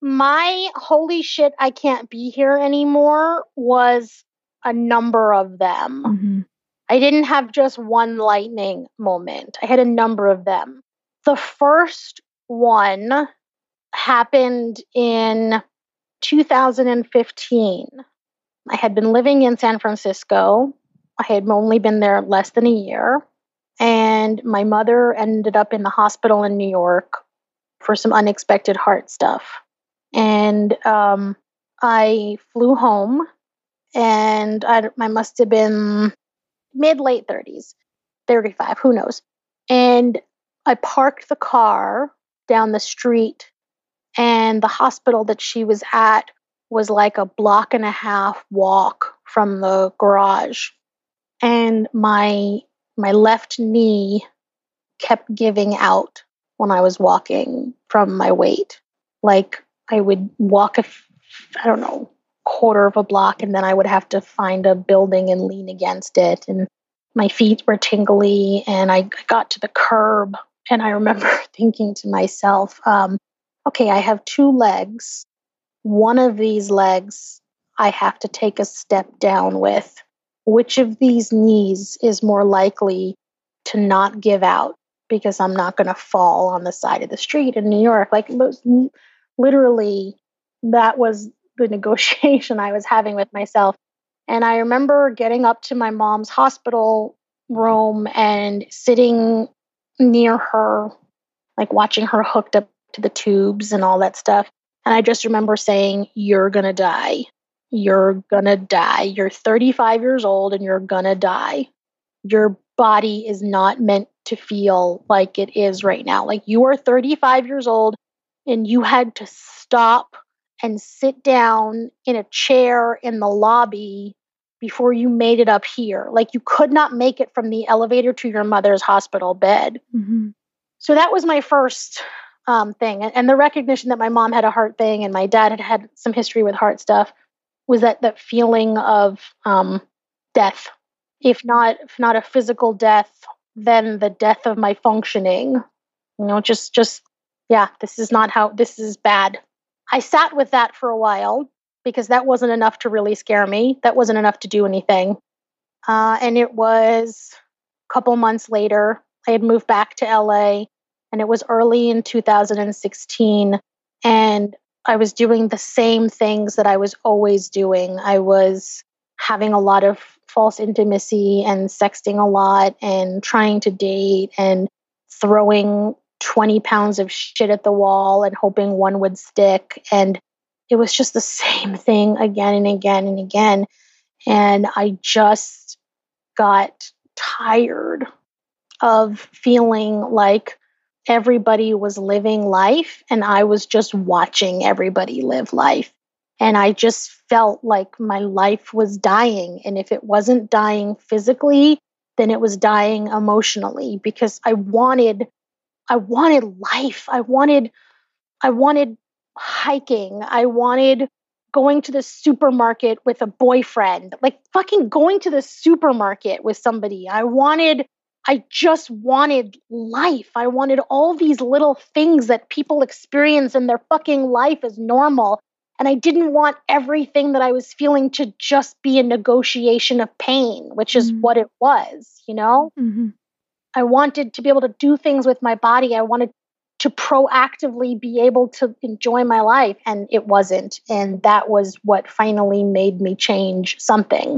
Speaker 1: my holy shit, I can't be here anymore was a number of them. Mm-hmm. I didn't have just one lightning moment. I had a number of them. The first one happened in two thousand fifteen. I had been living in San Francisco. I had only been there less than a year. And my mother ended up in the hospital in New York for some unexpected heart stuff. And um, I flew home, and I, I must have been mid-late thirties, thirty-five, who knows. And I parked the car down the street, and the hospital that she was at was like a block and a half walk from the garage. And my my left knee kept giving out when I was walking from my weight. Like I would walk, a, I don't know, quarter of a block, and then I would have to find a building and lean against it. And my feet were tingly, and I got to the curb, and I remember thinking to myself, um, okay, I have two legs. One of these legs I have to take a step down with. Which of these knees is more likely to not give out because I'm not going to fall on the side of the street in New York? Like, literally, that was the negotiation I was having with myself. And I remember getting up to my mom's hospital room and sitting near her, like watching her hooked up to the tubes and all that stuff. And I just remember saying, you're going to die. You're gonna die. You're thirty-five years old and you're gonna die. Your body is not meant to feel like it is right now. Like, you are thirty-five years old and you had to stop and sit down in a chair in the lobby before you made it up here. Like, you could not make it from the elevator to your mother's hospital bed.
Speaker 2: Mm-hmm.
Speaker 1: So that was my first um, thing. And, and the recognition that my mom had a heart thing and my dad had had some history with heart stuff was that, that feeling of um, death. If not, if not a physical death, then the death of my functioning. You know, just, just, yeah, this is not how, this is bad. I sat with that for a while because that wasn't enough to really scare me. That wasn't enough to do anything. Uh, and it was a couple months later, I had moved back to L A, and it was early in two thousand sixteen. And I was doing the same things that I was always doing. I was having a lot of false intimacy and sexting a lot and trying to date and throwing twenty pounds of shit at the wall and hoping one would stick. And it was just the same thing again and again and again. And I just got tired of feeling like everybody was living life and I was just watching everybody live life. And I just felt like my life was dying. And if it wasn't dying physically, then it was dying emotionally, because I wanted, I wanted life. I wanted, I wanted hiking. I wanted going to the supermarket with a boyfriend, like fucking going to the supermarket with somebody. I wanted, I just wanted life. I wanted all these little things that people experience in their fucking life as normal. And I didn't want everything that I was feeling to just be a negotiation of pain, which is mm-hmm. what it was, you know?
Speaker 2: Mm-hmm.
Speaker 1: I wanted to be able to do things with my body. I wanted to proactively be able to enjoy my life, and it wasn't. And that was what finally made me change something.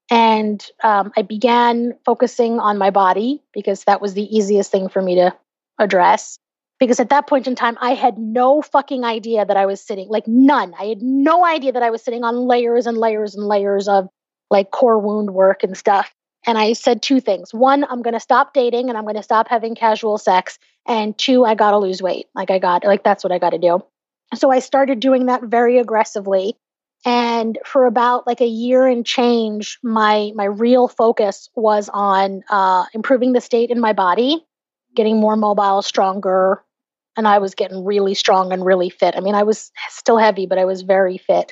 Speaker 1: And um, I began focusing on my body because that was the easiest thing for me to address. Because at that point in time, I had no fucking idea that I was sitting, like none. I had no idea that I was sitting on layers and layers and layers of like core wound work and stuff. And I said two things. One, I'm going to stop dating and I'm going to stop having casual sex. And two, I got to lose weight. Like I got, like that's what I got to do. So I started doing that very aggressively. And for about like a year and change, my my real focus was on uh, improving the state in my body, getting more mobile, stronger. And I was getting really strong and really fit. I mean, I was still heavy, but I was very fit.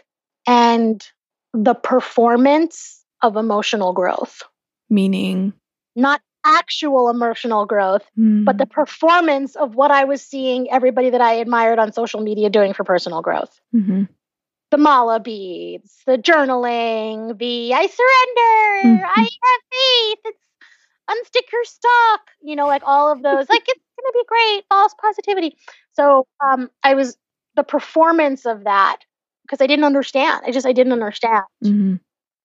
Speaker 1: And the performance of emotional growth.
Speaker 2: Meaning?
Speaker 1: Not actual emotional growth, mm. but the performance of what I was seeing everybody that I admired on social media doing for personal growth.
Speaker 2: Mm-hmm.
Speaker 1: The mala beads, the journaling, the I surrender, mm-hmm. I have faith, it's unstick your stock, you know, like all of those, like it's going to be great, false positivity. So um, I was, the performance of that, because I didn't understand. I just, I didn't understand.
Speaker 2: Mm-hmm.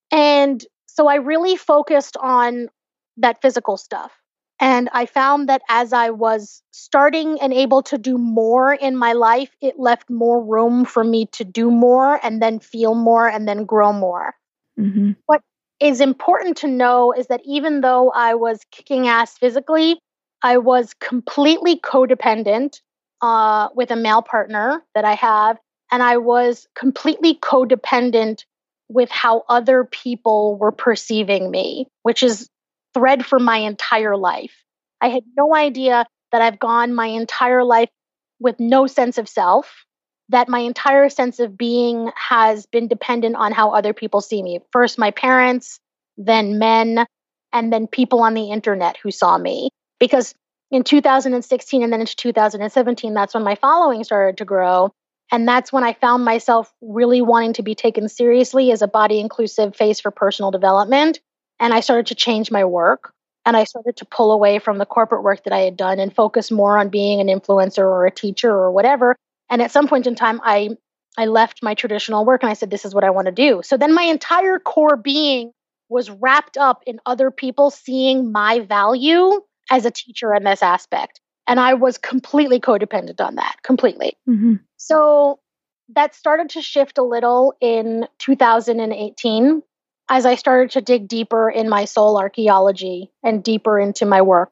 Speaker 1: And so I really focused on that physical stuff. And I found that as I was starting and able to do more in my life, it left more room for me to do more and then feel more and then grow more.
Speaker 2: Mm-hmm.
Speaker 1: What is important to know is that even though I was kicking ass physically, I was completely codependent uh, with a male partner that I have. And I was completely codependent with how other people were perceiving me, which is thread for my entire life. I had no idea that I've gone my entire life with no sense of self, that my entire sense of being has been dependent on how other people see me. First, my parents, then men, and then people on the internet who saw me. Because in two thousand sixteen and then into two thousand seventeen, that's when my following started to grow. And that's when I found myself really wanting to be taken seriously as a body inclusive face for personal development. And I started to change my work, and I started to pull away from the corporate work that I had done and focus more on being an influencer or a teacher or whatever. And at some point in time, I, I left my traditional work and I said, this is what I want to do. So then my entire core being was wrapped up in other people seeing my value as a teacher in this aspect. And I was completely codependent on that, completely.
Speaker 2: Mm-hmm.
Speaker 1: So that started to shift a little in two thousand eighteen as I started to dig deeper in my soul archaeology and deeper into my work.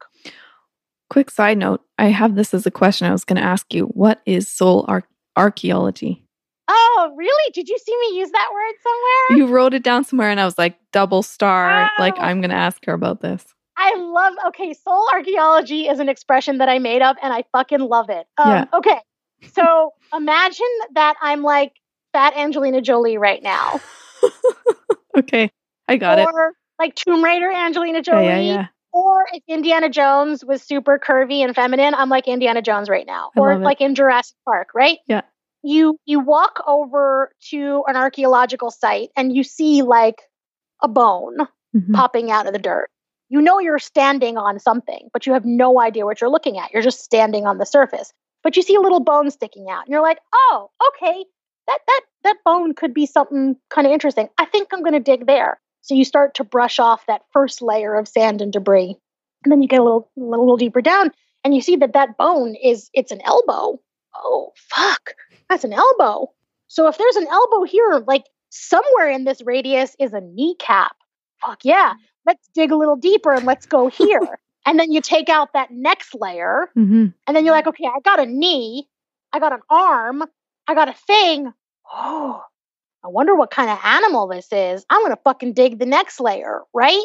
Speaker 2: Quick side note, I have this as a question I was going to ask you. What is soul ar- archaeology?
Speaker 1: Oh, really? Did you see me use that word somewhere?
Speaker 2: You wrote it down somewhere and I was like, double star.
Speaker 1: Oh.
Speaker 2: Like, I'm going to ask her about this.
Speaker 1: I love, okay, soul archaeology is an expression that I made up and I fucking love it. Um,
Speaker 2: yeah.
Speaker 1: Okay, so imagine that I'm like fat Angelina Jolie right now.
Speaker 2: Okay, I got
Speaker 1: or,
Speaker 2: it.
Speaker 1: Or like Tomb Raider Angelina Jolie.
Speaker 2: Yeah, yeah, yeah.
Speaker 1: Or if Indiana Jones was super curvy and feminine, I'm like Indiana Jones right now.
Speaker 2: I
Speaker 1: or
Speaker 2: love
Speaker 1: like
Speaker 2: it.
Speaker 1: in Jurassic Park, right?
Speaker 2: Yeah.
Speaker 1: You you walk over to an archaeological site and you see like a bone mm-hmm. popping out of the dirt. You know you're standing on something, but you have no idea what you're looking at. You're just standing on the surface. But you see a little bone sticking out. And you're like, oh, okay, that that that bone could be something kind of interesting. I think I'm going to dig there. So you start to brush off that first layer of sand and debris. And then you get a little, a little deeper down and you see that that bone is, it's an elbow. Oh, fuck, that's an elbow. So if there's an elbow here, like somewhere in this radius is a kneecap. Fuck yeah, let's dig a little deeper and let's go here. And then you take out that next layer. Mm-hmm. And then you're like, okay, I got a knee. I got an arm. I got a thing. Oh, I wonder what kind of animal this is. I'm going to fucking dig the next layer, right?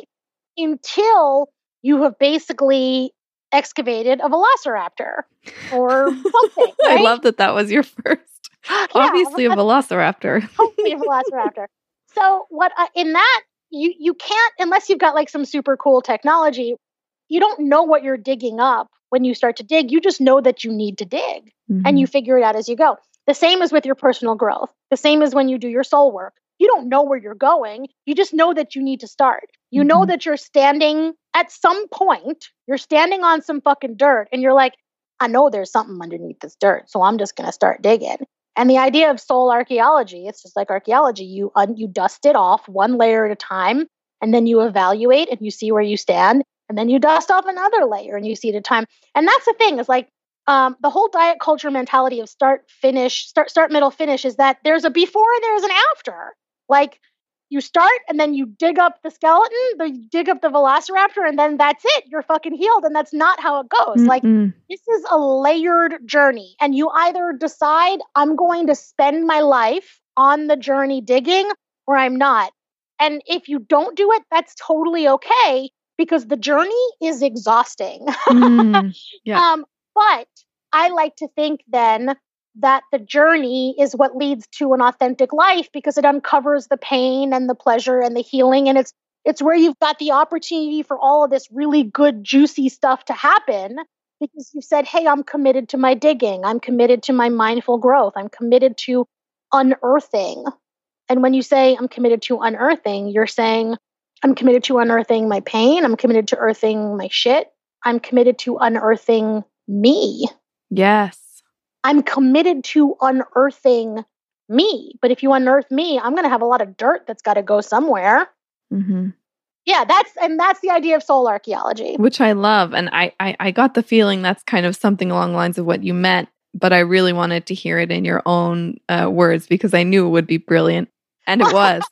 Speaker 1: Until you have basically excavated a velociraptor or something. Right?
Speaker 2: I love that that was your first. Yeah, Obviously a velociraptor.
Speaker 1: Hopefully a velociraptor. So what uh, in that, you, you can't, unless you've got like some super cool technology, you don't know what you're digging up when you start to dig. You just know that you need to dig mm-hmm. and you figure it out as you go. The same is with your personal growth. The same is when you do your soul work. You don't know where you're going. You just know that you need to start. You mm-hmm. know that you're standing at some point, you're standing on some fucking dirt and you're like, I know there's something underneath this dirt. So I'm just going to start digging. And the idea of soul archaeology, it's just like archaeology. You un- you dust it off one layer at a time, and then you evaluate and you see where you stand, and then you dust off another layer and you see it at a time. And that's the thing, is like um, the whole diet culture mentality of start, finish, start, start, middle, finish is that there's a before and there's an after. Like you start and then you dig up the skeleton, the, you dig up the velociraptor, and then that's it. You're fucking healed. And that's not how it goes. Mm-hmm. Like this is a layered journey. And you either decide I'm going to spend my life on the journey digging or I'm not. And if you don't do it, that's totally okay because the journey is exhausting. mm, yeah. um, but I like to think then that the journey is what leads to an authentic life because it uncovers the pain and the pleasure and the healing. And it's it's where you've got the opportunity for all of this really good, juicy stuff to happen because you've said, hey, I'm committed to my digging. I'm committed to my mindful growth. I'm committed to unearthing. And when you say I'm committed to unearthing, you're saying I'm committed to unearthing my pain. I'm committed to earthing my shit. I'm committed to unearthing me.
Speaker 2: Yes.
Speaker 1: I'm committed to unearthing me. But if you unearth me, I'm going to have a lot of dirt that's got to go somewhere. Mm-hmm. Yeah, that's and that's the idea of soul archaeology.
Speaker 2: Which I love. And I, I, I got the feeling that's kind of something along the lines of what you meant, but I really wanted to hear it in your own uh, words because I knew it would be brilliant. And it was.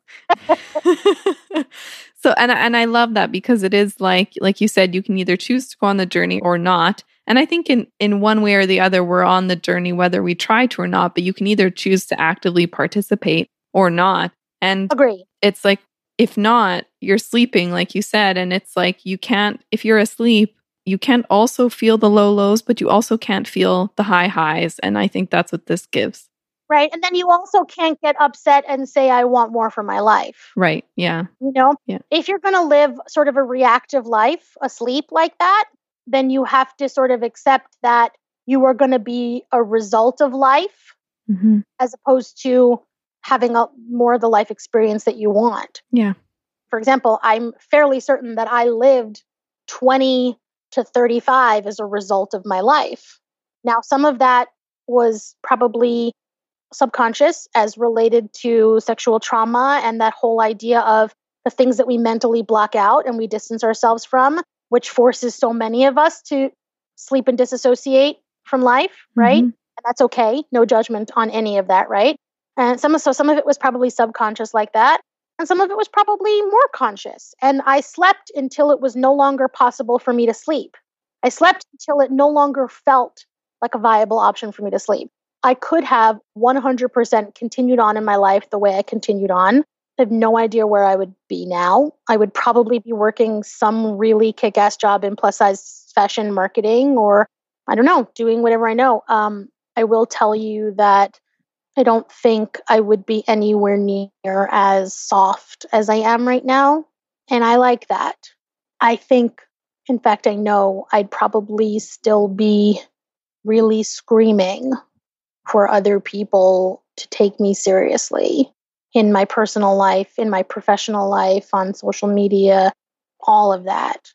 Speaker 2: So, and, and I love that because it is like, like you said, you can either choose to go on the journey or not. And I think in, in one way or the other, we're on the journey, whether we try to or not, but you can either choose to actively participate or not. And
Speaker 1: agree.
Speaker 2: It's like, if not, you're sleeping, like you said. And it's like, you can't, if you're asleep, you can't also feel the low lows, but you also can't feel the high highs. And I think that's what this gives.
Speaker 1: Right. And then you also can't get upset and say, I want more for my life.
Speaker 2: Right. Yeah.
Speaker 1: You know,
Speaker 2: yeah.
Speaker 1: If you're going to live sort of a reactive life, asleep like that, then you have to sort of accept that you are going to be a result of life mm-hmm. as opposed to having a more of the life experience that you want.
Speaker 2: Yeah.
Speaker 1: For example, I'm fairly certain that I lived twenty to thirty-five as a result of my life. Now, some of that was probably subconscious as related to sexual trauma and that whole idea of the things that we mentally block out and we distance ourselves from, which forces so many of us to sleep and disassociate from life, right? Mm-hmm. And that's okay. No judgment on any of that, right? And some of, so some of it was probably subconscious like that. And some of it was probably more conscious. And I slept until it was no longer possible for me to sleep. I slept until it no longer felt like a viable option for me to sleep. I could have one hundred percent continued on in my life the way I continued on. I have no idea where I would be now. I would probably be working some really kick-ass job in plus-size fashion marketing, or I don't know, doing whatever I know. Um, I will tell you that I don't think I would be anywhere near as soft as I am right now. And I like that. I think, in fact, I know I'd probably still be really screaming for other people to take me seriously in my personal life, in my professional life, on social media, all of that.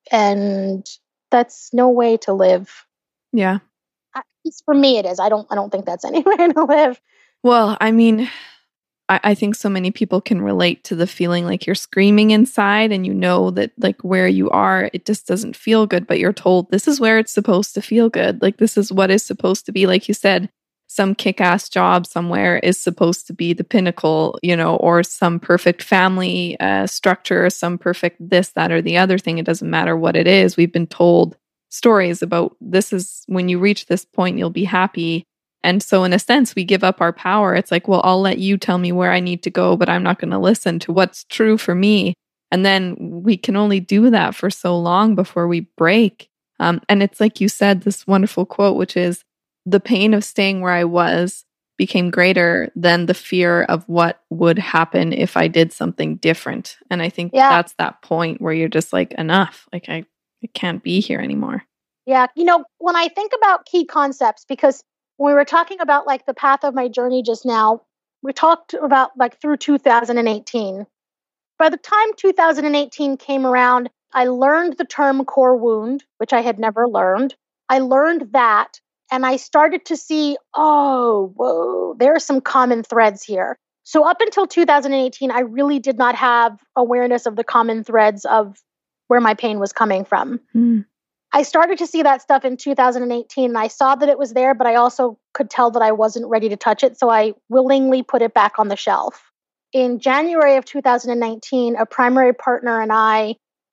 Speaker 1: And that's no way to live.
Speaker 2: Yeah.
Speaker 1: At least for me it is. I don't I don't think that's any way to live.
Speaker 2: Well, I mean, I, I think so many people can relate to the feeling like you're screaming inside and you know that like where you are, it just doesn't feel good, but you're told this is where it's supposed to feel good. Like this is what is supposed to be. Like you said, some kick-ass job somewhere is supposed to be the pinnacle, you know, or some perfect family uh, structure, some perfect this, that, or the other thing. It doesn't matter what it is. We've been told stories about this is when you reach this point, you'll be happy. And so in a sense, we give up our power. It's like, well, I'll let you tell me where I need to go, but I'm not going to listen to what's true for me. And then we can only do that for so long before we break. Um, and it's like you said, this wonderful quote, which is, the pain of staying where I was became greater than the fear of what would happen if I did something different. And I think yeah. that's that point where you're just like, enough. Like, I, I can't be here anymore.
Speaker 1: Yeah. You know, when I think about key concepts, because when we were talking about like the path of my journey just now, we talked about like through two thousand eighteen. By the time two thousand eighteen came around, I learned the term core wound, which I had never learned. I learned that. And I started to see, oh, whoa, there are some common threads here. So up until two thousand eighteen, I really did not have awareness of the common threads of where my pain was coming from. Mm. I started to see that stuff in two thousand eighteen, and I saw that it was there, but I also could tell that I wasn't ready to touch it. So I willingly put it back on the shelf. In January of two thousand nineteen, a primary partner and I,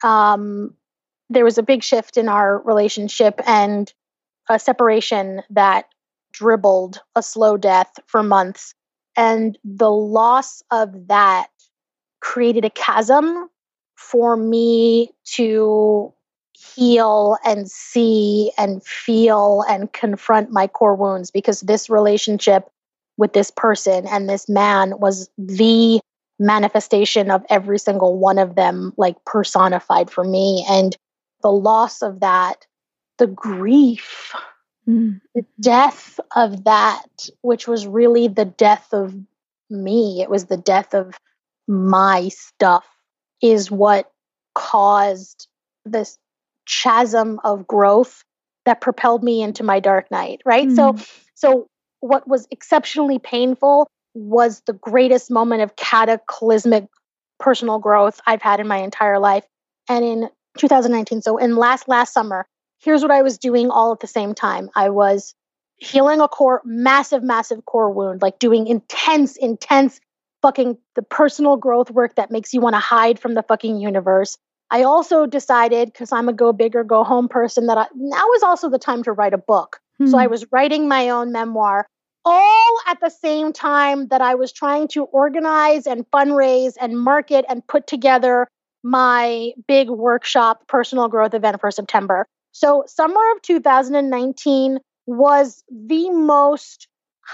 Speaker 1: um, there was a big shift in our relationship, and a separation that dribbled a slow death for months. And the loss of that created a chasm for me to heal and see and feel and confront my core wounds, because this relationship with this person and this man was the manifestation of every single one of them, like personified for me. And the loss of that, the grief, mm-hmm. the death of that, which was really the death of me, it was the death of my stuff, is what caused this chasm of growth that propelled me into my dark night, right? Mm-hmm. So, so what was exceptionally painful was the greatest moment of cataclysmic personal growth I've had in my entire life. And in two thousand nineteen, so in last last summer, here's what I was doing all at the same time. I was healing a core, massive, massive core wound, like doing intense, intense fucking the personal growth work that makes you want to hide from the fucking universe. I also decided, because I'm a go big or go home person, that I, now is also the time to write a book. Hmm. So I was writing my own memoir, all at the same time that I was trying to organize and fundraise and market and put together my big workshop personal growth event for September. So summer of two thousand nineteen was the most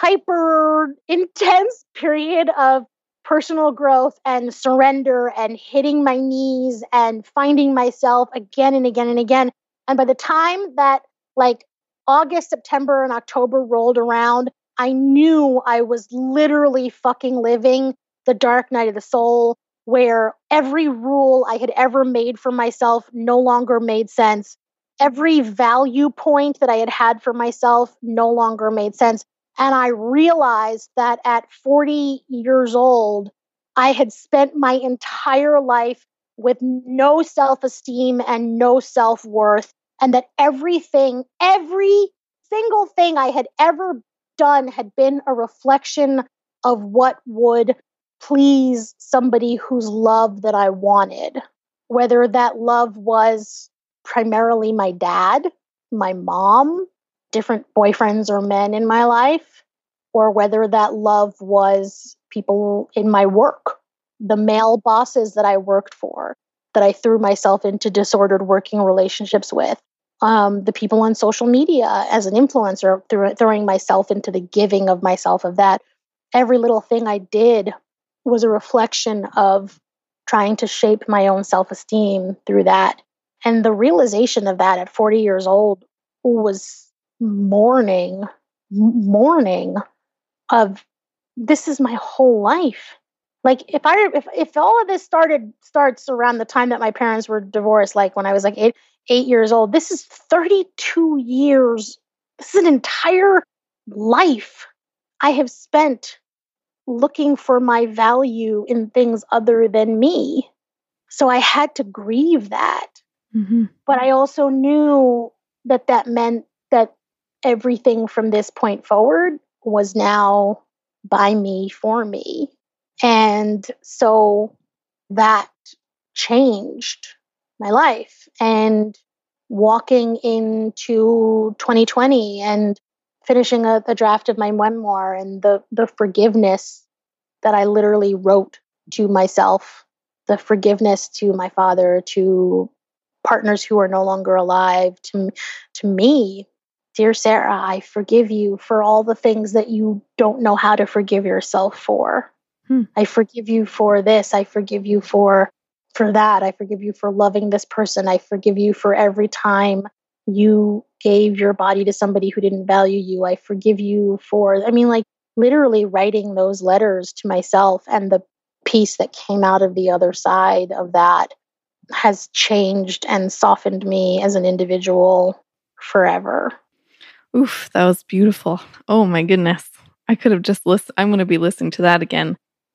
Speaker 1: hyper intense period of personal growth and surrender and hitting my knees and finding myself again and again and again. And by the time that like August, September, and October rolled around, I knew I was literally fucking living the dark night of the soul, where every rule I had ever made for myself no longer made sense. Every value point that I had had for myself no longer made sense. And I realized that at forty years old, I had spent my entire life with no self-esteem and no self-worth, and that everything, every single thing I had ever done had been a reflection of what would please somebody whose love that I wanted, whether that love was primarily my dad, my mom, different boyfriends or men in my life, or whether that love was people in my work, the male bosses that I worked for, that I threw myself into disordered working relationships with, um, the people on social media as an influencer, th- throwing myself into the giving of myself of that. Every little thing I did was a reflection of trying to shape my own self-esteem through that. And the realization of that at forty years old was mourning, mourning of this is my whole life. Like if I if if all of this started starts around the time that my parents were divorced, like when I was like eight eight years old, this is thirty-two years. This is an entire life I have spent looking for my value in things other than me. So I had to grieve that. Mm-hmm. But I also knew that that meant that everything from this point forward was now by me, for me. And so that changed my life. And walking into twenty twenty and finishing a, a draft of my memoir and the, the forgiveness that I literally wrote to myself, the forgiveness to my father, to partners who are no longer alive, to, to me, dear Sarah, I forgive you for all the things that you don't know how to forgive yourself for. Hmm. I forgive you for this. I forgive you for, for that. I forgive you for loving this person. I forgive you for every time you gave your body to somebody who didn't value you. I forgive you for, I mean, like literally writing those letters to myself, and the piece that came out of the other side of that has changed and softened me as an individual forever.
Speaker 2: Oof, that was beautiful. Oh my goodness. I could have just listened. I'm going to be listening to that again.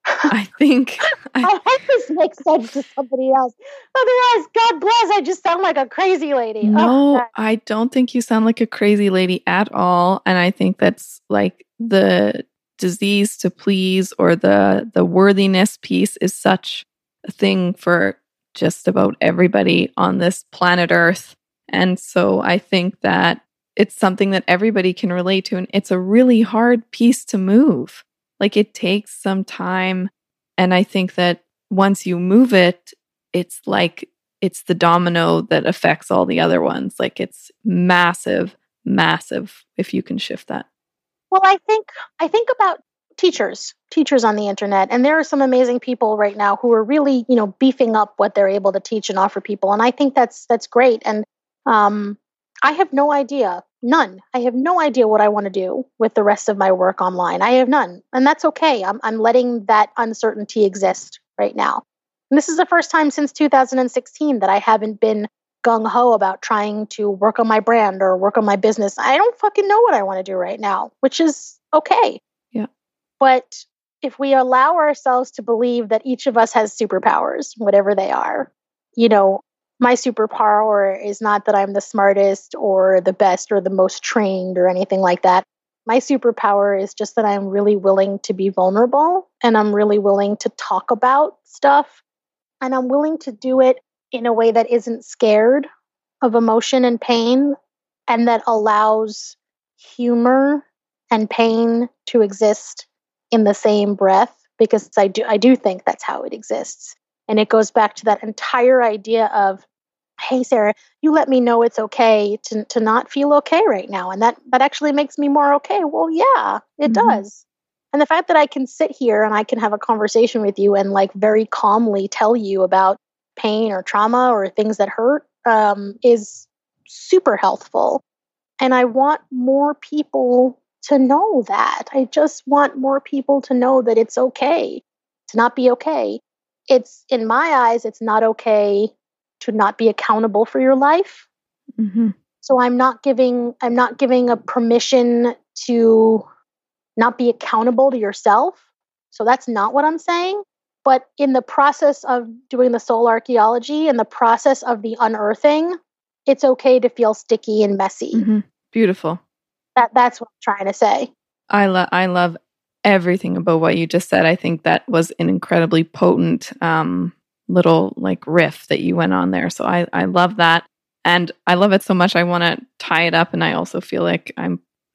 Speaker 2: I think
Speaker 1: I, I hope this makes sense to somebody else. Otherwise, God bless, I just sound like a crazy lady.
Speaker 2: No, oh, I don't think you sound like a crazy lady at all. And I think that's like the disease to please, or the the worthiness piece is such a thing for just about everybody on this planet Earth. And so I think that it's something that everybody can relate to. And it's a really hard piece to move. Like it takes some time. And I think that once you move it, it's like it's the domino that affects all the other ones. Like it's massive, massive if you can shift that.
Speaker 1: Well, I think I think about teachers, teachers on the internet, and there are some amazing people right now who are really, you know, beefing up what they're able to teach and offer people. And I think that's that's great. And um, I have no idea, none. I have no idea what I want to do with the rest of my work online. I have none, and that's okay. I'm I'm letting that uncertainty exist right now. And this is the first time since two thousand sixteen that I haven't been gung-ho about trying to work on my brand or work on my business. I don't fucking know what I want to do right now, which is okay.
Speaker 2: Yeah.
Speaker 1: But if we allow ourselves to believe that each of us has superpowers, whatever they are, you know, my superpower is not that I'm the smartest or the best or the most trained or anything like that. My superpower is just that I'm really willing to be vulnerable, and I'm really willing to talk about stuff, and I'm willing to do it in a way that isn't scared of emotion and pain, and that allows humor and pain to exist in the same breath, because I do I do think that's how it exists. And it goes back to that entire idea of, hey, Sarah, you let me know it's okay to, to not feel okay right now. And that, that actually makes me more okay. Well, yeah, it mm-hmm. does. And the fact that I can sit here and I can have a conversation with you and like very calmly tell you about pain or trauma or things that hurt um, is super healthful. And I want more people to know that. I just want more people to know that it's okay to not be okay. It's, in my eyes, it's not okay to not be accountable for your life. Mm-hmm. So I'm not giving, I'm not giving a permission to not be accountable to yourself. So that's not what I'm saying. But in the process of doing the soul archaeology and the process of the unearthing, it's okay to feel sticky and messy.
Speaker 2: Mm-hmm. Beautiful.
Speaker 1: That that's what I'm trying to say.
Speaker 2: I love I love everything about what you just said. I think that was an incredibly potent um, little like riff that you went on there. So I I love that, and I love it so much. I want to tie it up, and I also feel like I'm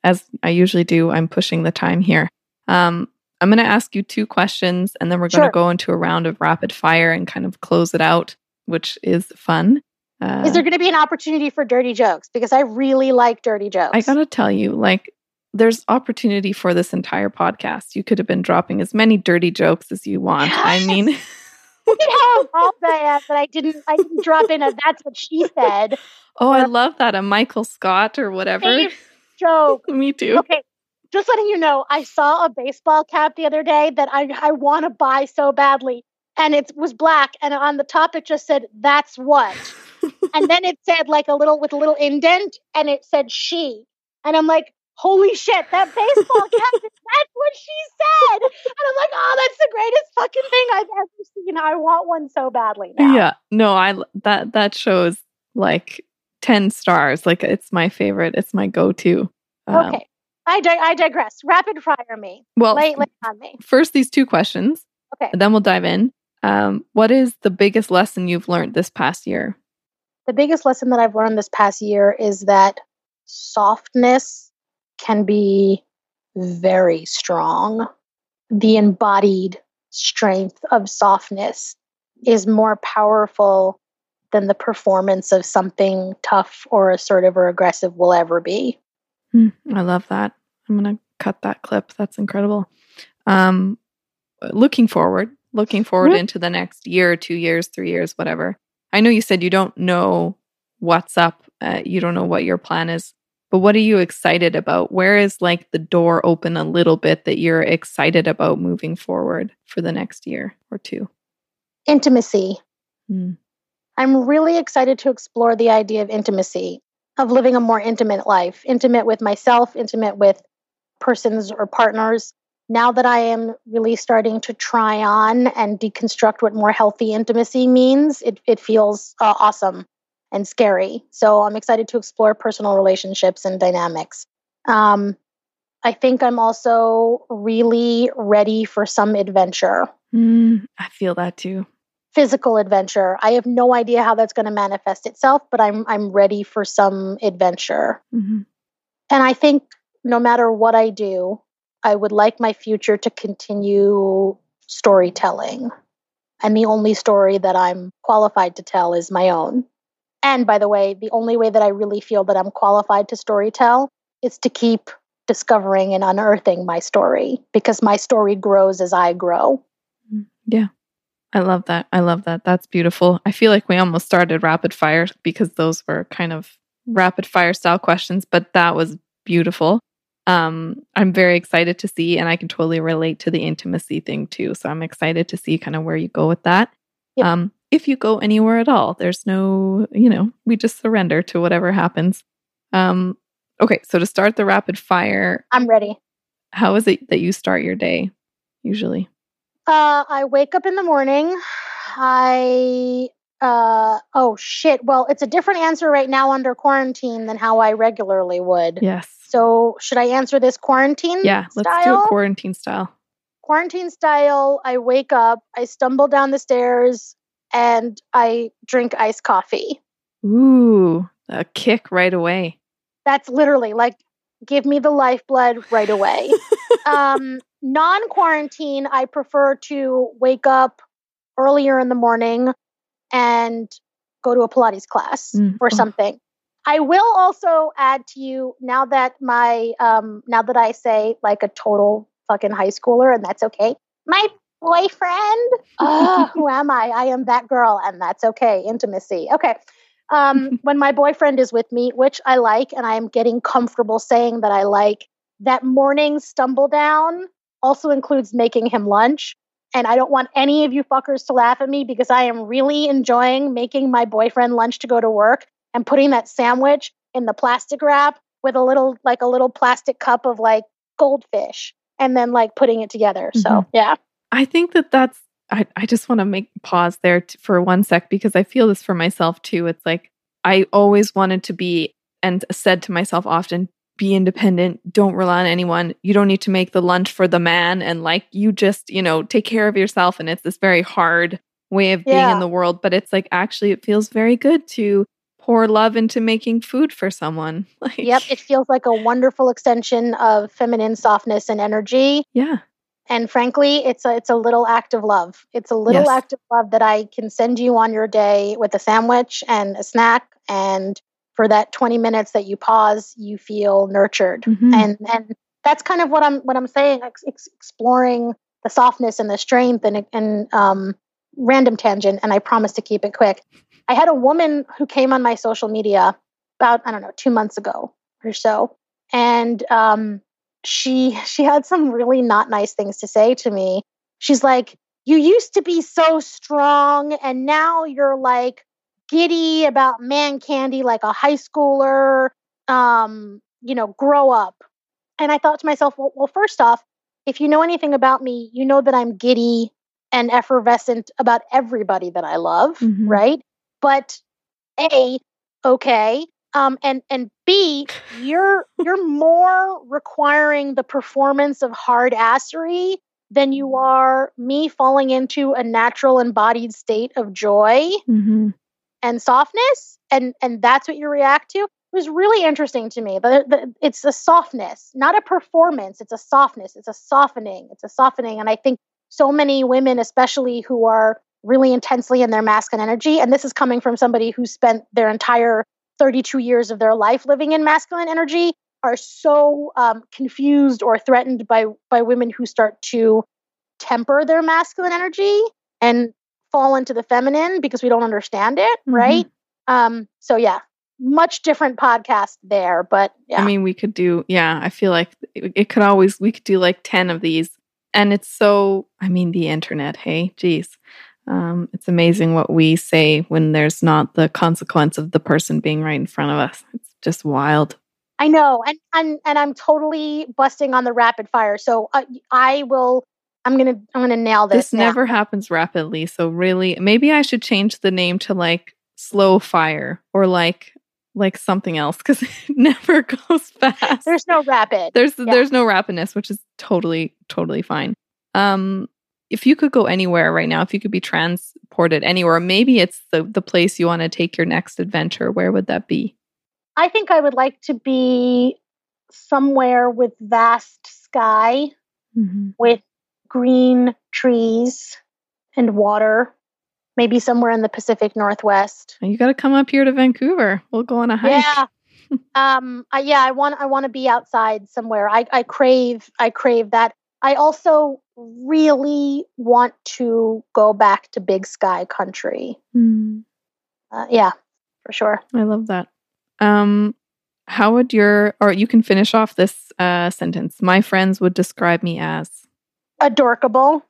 Speaker 2: as I usually do, I'm pushing the time here. Um, I'm going to ask you two questions, and then we're going to
Speaker 1: Sure.
Speaker 2: go into a round of rapid fire and kind of close it out, which is fun. Uh,
Speaker 1: is there going to be an opportunity for dirty jokes? Because I really like dirty jokes.
Speaker 2: I got to tell you, like, there's opportunity for this entire podcast. You could have been dropping as many dirty jokes as you want.
Speaker 1: Yes!
Speaker 2: I mean...
Speaker 1: Look at how involved I am that I didn't, I didn't drop in a that's what she said.
Speaker 2: Oh, I love that. A Michael Scott or whatever.
Speaker 1: Joke.
Speaker 2: Me too.
Speaker 1: Okay. Just letting you know, I saw a baseball cap the other day that I, I want to buy so badly. And it was black. And on the top, it just said, that's what. And then it said like a little, with a little indent, and it said she. And I'm like, holy shit, that baseball cap, that's what she said. And I'm like, oh, that's the greatest fucking thing I've ever seen. I want one so badly now.
Speaker 2: Yeah. No, I, that, that shows like ten stars. Like, it's my favorite. It's my go-to. Um,
Speaker 1: okay. I, di- I digress. Rapid fire me.
Speaker 2: Well,
Speaker 1: lay, lay on me.
Speaker 2: First, these two questions.
Speaker 1: Okay.
Speaker 2: And then we'll dive in. Um, what is the biggest lesson you've learned this past year?
Speaker 1: The biggest lesson that I've learned this past year is that softness can be very strong. The embodied strength of softness is more powerful than the performance of something tough or assertive or aggressive will ever be.
Speaker 2: Mm, I love that. I'm going to cut that clip. That's incredible. Um, looking forward, looking forward mm-hmm. into the next year, two years, three years, whatever. I know you said you don't know what's up. Uh, you don't know what your plan is, but what are you excited about? Where is like the door open a little bit that you're excited about moving forward for the next year or two?
Speaker 1: Intimacy.
Speaker 2: Mm.
Speaker 1: I'm really excited to explore the idea of intimacy, of living a more intimate life, intimate with myself, intimate with persons or partners. Now that I am really starting to try on and deconstruct what more healthy intimacy means, it, it feels uh, awesome and scary. So I'm excited to explore personal relationships and dynamics. Um, I think I'm also really ready for some adventure.
Speaker 2: Mm, I feel that too.
Speaker 1: Physical adventure. I have no idea how that's going to manifest itself, but I'm I'm ready for some adventure.
Speaker 2: Mm-hmm.
Speaker 1: And I think no matter what I do, I would like my future to continue storytelling. And the only story that I'm qualified to tell is my own. And by the way, the only way that I really feel that I'm qualified to storytell is to keep discovering and unearthing my story, because my story grows as I grow.
Speaker 2: Yeah. I love that. I love that. That's beautiful. I feel like we almost started rapid fire because those were kind of rapid fire style questions, but that was beautiful. Um, I'm very excited to see, and I can totally relate to the intimacy thing too. So I'm excited to see kind of where you go with that.
Speaker 1: Yep.
Speaker 2: Um, if you go anywhere at all, there's no, you know, we just surrender to whatever happens. Um, okay. So to start the rapid fire,
Speaker 1: I'm ready.
Speaker 2: How is it that you start your day usually?
Speaker 1: Uh, I wake up in the morning. I, uh, oh shit. Well, it's a different answer right now under quarantine than how I regularly would.
Speaker 2: Yes.
Speaker 1: So should I answer this quarantine
Speaker 2: Yeah,
Speaker 1: style?
Speaker 2: let's do it quarantine style.
Speaker 1: Quarantine style, I wake up, I stumble down the stairs, and I drink iced coffee.
Speaker 2: Ooh, a kick right away.
Speaker 1: That's literally like, give me the lifeblood right away. um, non-quarantine, I prefer to wake up earlier in the morning and go to a Pilates class mm, or oh. something. I will also add to you now that my, um, now that I say like a total fucking high schooler, and that's okay. My boyfriend, oh, who am I? I am that girl, and that's okay. Intimacy. Okay. Um, when my boyfriend is with me, which I like, and I am getting comfortable saying that I like, that morning stumble down also includes making him lunch. And I don't want any of you fuckers to laugh at me because I am really enjoying making my boyfriend lunch to go to work and putting that sandwich in the plastic wrap with a little, like a little plastic cup of like goldfish and then like putting it together. Mm-hmm. So, yeah.
Speaker 2: I think that that's, I, I just want to make pause there t- for one sec because I feel this for myself too. It's like, I always wanted to be and said to myself often, be independent. Don't rely on anyone. You don't need to make the lunch for the man. And like, you just, you know, take care of yourself. And it's this very hard way of being yeah. in the world. But it's like, actually, it feels very good to pour love into making food for someone. Like,
Speaker 1: yep, it feels like a wonderful extension of feminine softness and energy.
Speaker 2: Yeah.
Speaker 1: And frankly, it's a it's a little act of love. It's a little
Speaker 2: Yes.
Speaker 1: act of love that I can send you on your day with a sandwich and a snack, and for that twenty minutes that you pause, you feel nurtured.
Speaker 2: Mm-hmm.
Speaker 1: And and that's kind of what I'm what I'm saying, ex- ex- exploring the softness and the strength and and um random tangent, and I promise to keep it quick. I had a woman who came on my social media about, I don't know, two months ago or so. And um, she she had some really not nice things to say to me. She's like, you used to be so strong, and now you're like giddy about man candy like a high schooler. Um, you know, grow up. And I thought to myself, well, well, first off, if you know anything about me, you know that I'm giddy and effervescent about everybody that I love,
Speaker 2: Mm-hmm.
Speaker 1: right? But A, okay, um, and and B, you're you're more requiring the performance of hard assery than you are me falling into a natural embodied state of joy
Speaker 2: Mm-hmm.
Speaker 1: and softness, and and that's what you react to. It was really interesting to me. But the, it's a softness, not a performance. It's a softness. It's a softening. It's a softening. And I think so many women, especially who are really intensely in their masculine energy, and this is coming from somebody who spent their entire thirty-two years of their life living in masculine energy, are so um, confused or threatened by by women who start to temper their masculine energy and fall into the feminine because we don't understand it,
Speaker 2: Mm-hmm.
Speaker 1: right? Um, so yeah, much different podcast there, but yeah.
Speaker 2: I mean, we could do, yeah, I feel like it, it could always, we could do like ten of these. And it's so, I mean, the internet, hey, geez. Um, it's amazing what we say when there's not the consequence of the person being right in front of us. It's just wild.
Speaker 1: I know. And, and, and I'm totally busting on the rapid fire. So uh, I will, I'm going to, I'm going to nail this.
Speaker 2: This
Speaker 1: now.
Speaker 2: never happens rapidly. So really, maybe I should change the name to like slow fire or like, like something else, because it never goes fast.
Speaker 1: There's no rapid.
Speaker 2: There's,
Speaker 1: yeah.
Speaker 2: there's no rapidness, which is totally, totally fine. Um, if you could go anywhere right now, if you could be transported anywhere, maybe it's the, the place you want to take your next adventure, where would that be?
Speaker 1: I think I would like to be somewhere with vast sky,
Speaker 2: mm-hmm.
Speaker 1: with green trees and water, maybe somewhere in the Pacific Northwest.
Speaker 2: You got to come up here to Vancouver. We'll go on a hike.
Speaker 1: Yeah. um, I, yeah, I want, I want to be outside somewhere. I, I crave, I crave that. I also really want to go back to big sky country.
Speaker 2: Mm.
Speaker 1: Uh, yeah, for sure.
Speaker 2: I love that. Um, how would your, or you can finish off this uh, sentence. My friends would describe me as
Speaker 1: adorkable.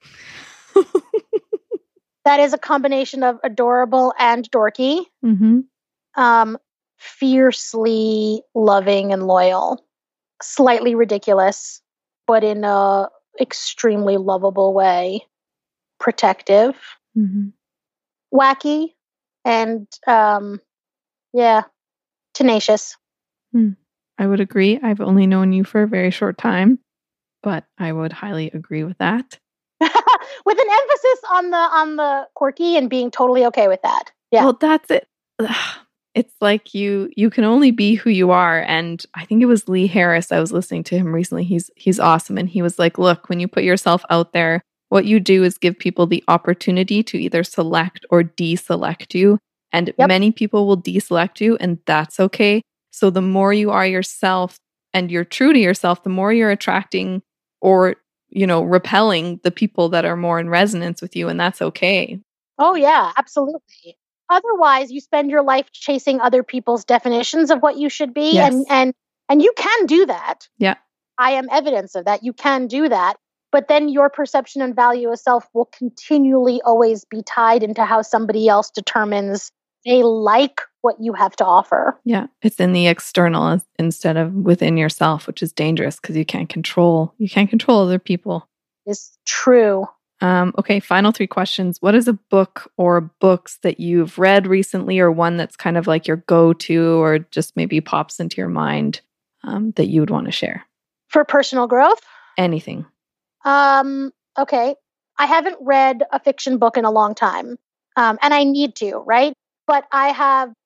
Speaker 1: That is a combination of adorable and dorky.
Speaker 2: Mm-hmm.
Speaker 1: Um, fiercely loving and loyal, slightly ridiculous, but in a extremely lovable way, protective,
Speaker 2: mm-hmm.
Speaker 1: wacky, and um, yeah, tenacious.
Speaker 2: Hmm. I would agree. I've only known you for a very short time, but I would highly agree with that.
Speaker 1: With an emphasis on the on the quirky and being totally okay with that. Yeah.
Speaker 2: Well, that's it. It's like you you can only be who you are. And I think it was Lee Harris. I was listening to him recently. He's he's awesome. And he was like, look, when you put yourself out there, what you do is give people the opportunity to either select or deselect you. And yep. many people will deselect you, and that's okay. So the more you are yourself and you're true to yourself, the more you're attracting or, you know, repelling the people that are more in resonance with you. And that's okay.
Speaker 1: Oh, yeah, absolutely. Otherwise, you spend your life chasing other people's definitions of what you should be.
Speaker 2: Yes.
Speaker 1: And, and, and you can do that.
Speaker 2: Yeah.
Speaker 1: I am evidence of that. You can do that. But then your perception and value of self will continually always be tied into how somebody else determines they like what you have to offer.
Speaker 2: Yeah. It's in the external instead of within yourself, which is dangerous because you can't control, you can't control other people.
Speaker 1: It's true.
Speaker 2: Um, okay. Final three questions. What is a book or books that you've read recently, or one that's kind of like your go-to or just maybe pops into your mind um, that you would want to share?
Speaker 1: For personal growth?
Speaker 2: Anything.
Speaker 1: Um, okay. I haven't read a fiction book in a long time. Um, and I need to, right? But I have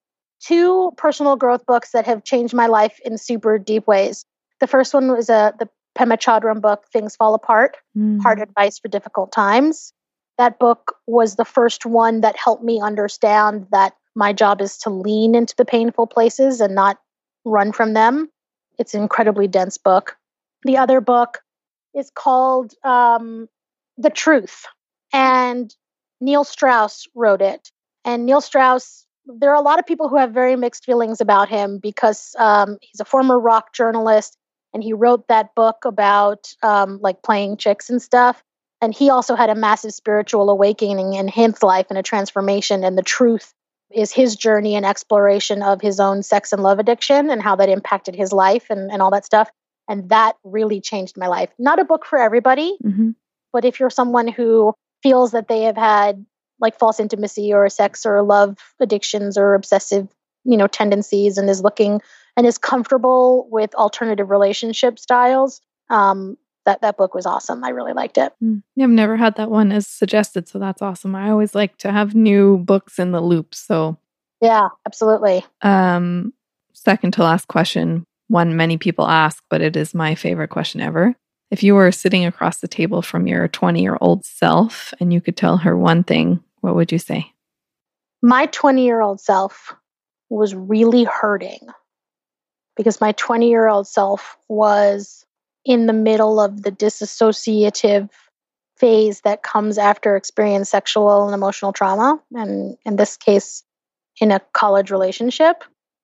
Speaker 1: two personal growth books that have changed my life in super deep ways. The first one was uh, the Pema Chodron book, Things Fall Apart, mm. Hard Advice for Difficult Times. That book was the first one that helped me understand that my job is to lean into the painful places and not run from them. It's an incredibly dense book. The other book is called um, The Truth, and Neil Strauss wrote it. And Neil Strauss, there are a lot of people who have very mixed feelings about him because um, he's a former rock journalist, and he wrote that book about um, like playing chicks and stuff. And he also had a massive spiritual awakening in his life and a transformation. And The Truth is his journey and exploration of his own sex and love addiction and how that impacted his life and, and all that stuff. And that really changed my life. Not a book for everybody, mm-hmm. but if you're someone who feels that they have had like false intimacy or sex or love addictions or obsessive, you know, tendencies and is looking and is comfortable with alternative relationship styles, um, that, that book was awesome. I really liked it.
Speaker 2: Mm. I've never had that one as suggested, so that's awesome. I always like to have new books in the loop. So
Speaker 1: yeah, absolutely.
Speaker 2: Um, second to last question, one many people ask, but it is my favorite question ever. If you were sitting across the table from your twenty-year-old self and you could tell her one thing, what would you say?
Speaker 1: My twenty-year-old self was really hurting because my twenty-year-old self was in the middle of the disassociative phase that comes after experiencing sexual and emotional trauma, and in this case, in a college relationship.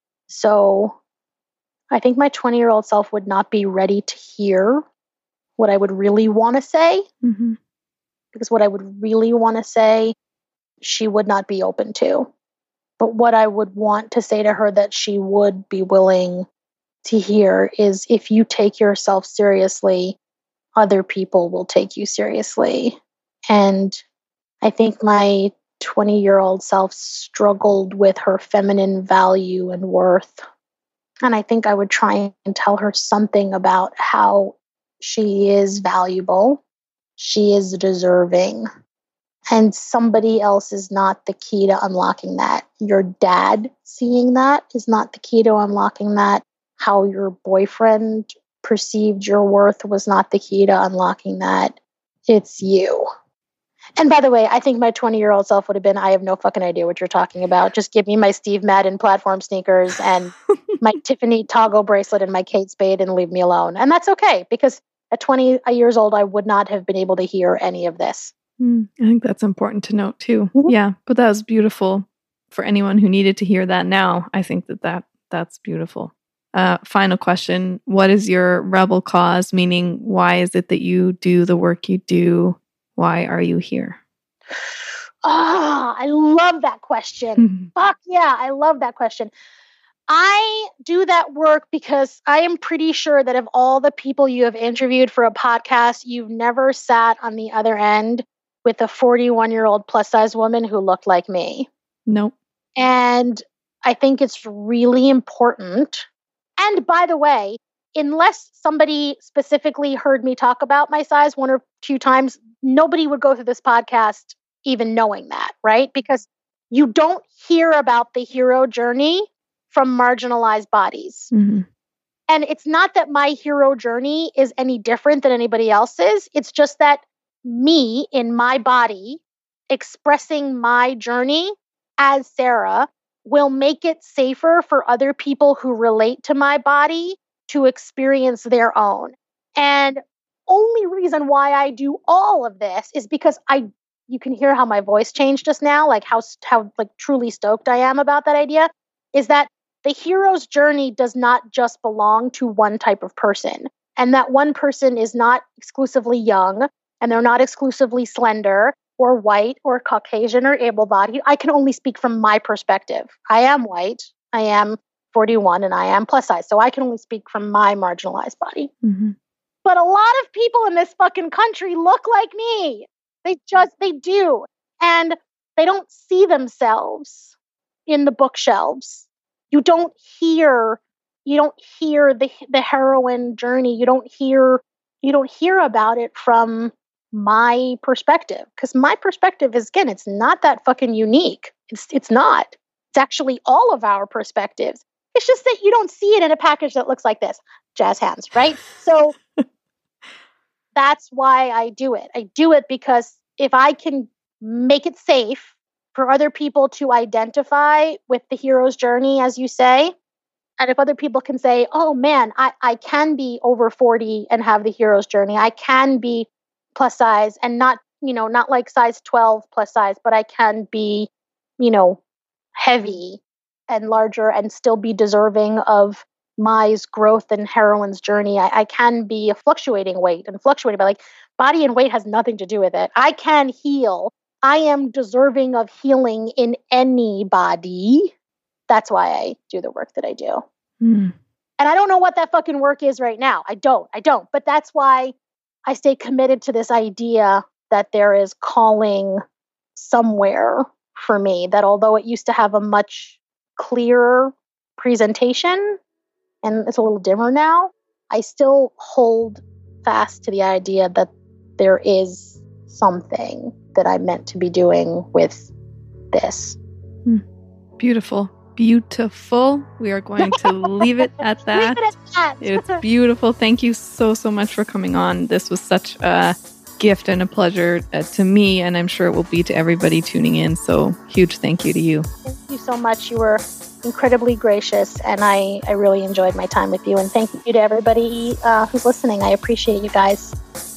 Speaker 1: So I think my twenty-year-old self would not be ready to hear what I would really want to say, mm-hmm. because what I would really want to say, she would not be open to. But what I would want to say to her that she would be willing to hear is, if you take yourself seriously, other people will take you seriously. And I think my twenty-year-old self struggled with her feminine value and worth. And I think I would try and tell her something about how she is valuable, she is deserving, and somebody else is not the key to unlocking that. Your dad seeing that is not the key to unlocking that. How your boyfriend perceived your worth was not the key to unlocking that. It's you. And by the way, I think my twenty-year-old self would have been, I have no fucking idea what you're talking about. Just give me my Steve Madden platform sneakers and my Tiffany toggle bracelet and my Kate Spade and leave me alone. And that's okay, because at twenty years old, I would not have been able to hear any of this.
Speaker 2: Mm, I think that's important to note too. Mm-hmm. Yeah, but that was beautiful for anyone who needed to hear that now. I think that, that that's beautiful. Uh, final question. What is your rebel cause? Meaning, why is it that you do the work you do? Why are you here?
Speaker 1: Ah, oh, I love that question. Fuck yeah, I love that question. I do that work because I am pretty sure that of all the people you have interviewed for a podcast, you've never sat on the other end with a forty-one-year-old plus-size woman who looked like me.
Speaker 2: Nope.
Speaker 1: And I think it's really important. And by the way, unless somebody specifically heard me talk about my size one or two times, nobody would go through this podcast even knowing that, right? Because you don't hear about the hero journey from marginalized bodies. Mm-hmm. And it's not that my hero journey is any different than anybody else's. It's just that me in my body expressing my journey as Sarah will make it safer for other people who relate to my body to experience their own. And only reason why I do all of this is because I, you can hear how my voice changed just now, like how, how like truly stoked I am about that idea, is that the hero's journey does not just belong to one type of person. And that one person is not exclusively young, and they're not exclusively slender or white or Caucasian or able-bodied. I can only speak from my perspective. I am white, I am forty-one, and I am plus size. So I can only speak from my marginalized body. Mm-hmm. But a lot of people in this fucking country look like me. They just, they do. And they don't see themselves in the bookshelves. You don't hear, you don't hear the the heroine journey. You don't hear, you don't hear about it from my perspective. Because my perspective is, again, it's not that fucking unique. It's it's not. It's actually all of our perspectives. It's just that you don't see it in a package that looks like this. Jazz hands, right? So that's why I do it. I do it because if I can make it safe for other people to identify with the hero's journey, as you say, and if other people can say, oh man, I, I can be over forty and have the hero's journey. I can be plus size and not, you know, not like size twelve plus size, but I can be, you know, heavy and larger and still be deserving of Mai's growth and heroine's journey. I, I can be a fluctuating weight and fluctuating, but like body and weight has nothing to do with it. I can heal. I am deserving of healing in any body. That's why I do the work that I do. Mm. And I don't know what that fucking work is right now. I don't. I don't. But that's why I stay committed to this idea that there is calling somewhere for me, that although it used to have a much clearer presentation and it's a little dimmer now, I still hold fast to the idea that there is something that I'm meant to be doing with this.
Speaker 2: Mm. Beautiful. Beautiful. We are going to leave it at that.
Speaker 1: Leave it at that.
Speaker 2: It's beautiful. Thank you so, so much for coming on. This was such a gift and a pleasure uh, to me, and I'm sure it will be to everybody tuning in. So huge thank you to you.
Speaker 1: Thank you so much. You were incredibly gracious, and I, I really enjoyed my time with you. And thank you to everybody uh, who's listening. I appreciate you guys.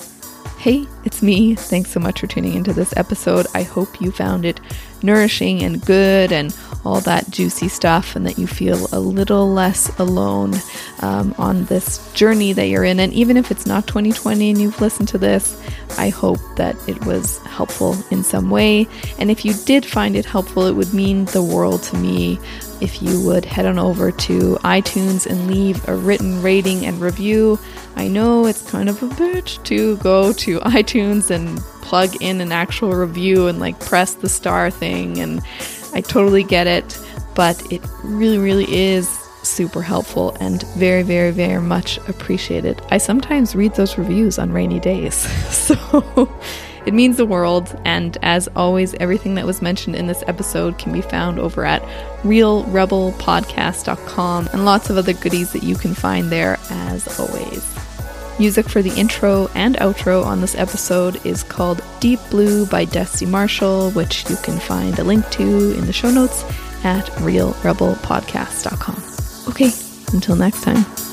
Speaker 2: Hey, it's me. Thanks so much for tuning into this episode. I hope you found it nourishing and good and all that juicy stuff, and that you feel a little less alone um, on this journey that you're in. And even if it's not twenty twenty and you've listened to this, I hope that it was helpful in some way. And if you did find it helpful, it would mean the world to me if you would head on over to iTunes and leave a written rating and review. I know it's kind of a bitch to go to iTunes and plug in an actual review and like press the star thing, and I totally get it, but it really, really is super helpful and very, very, very much appreciated. I sometimes read those reviews on rainy days, so it means the world. And as always, everything that was mentioned in this episode can be found over at real rebel podcast dot com, and lots of other goodies that you can find there as always. Music for the intro and outro on this episode is called Deep Blue by Dusty Marshall, which you can find a link to in the show notes at real rebel podcast dot com. Okay, until next time.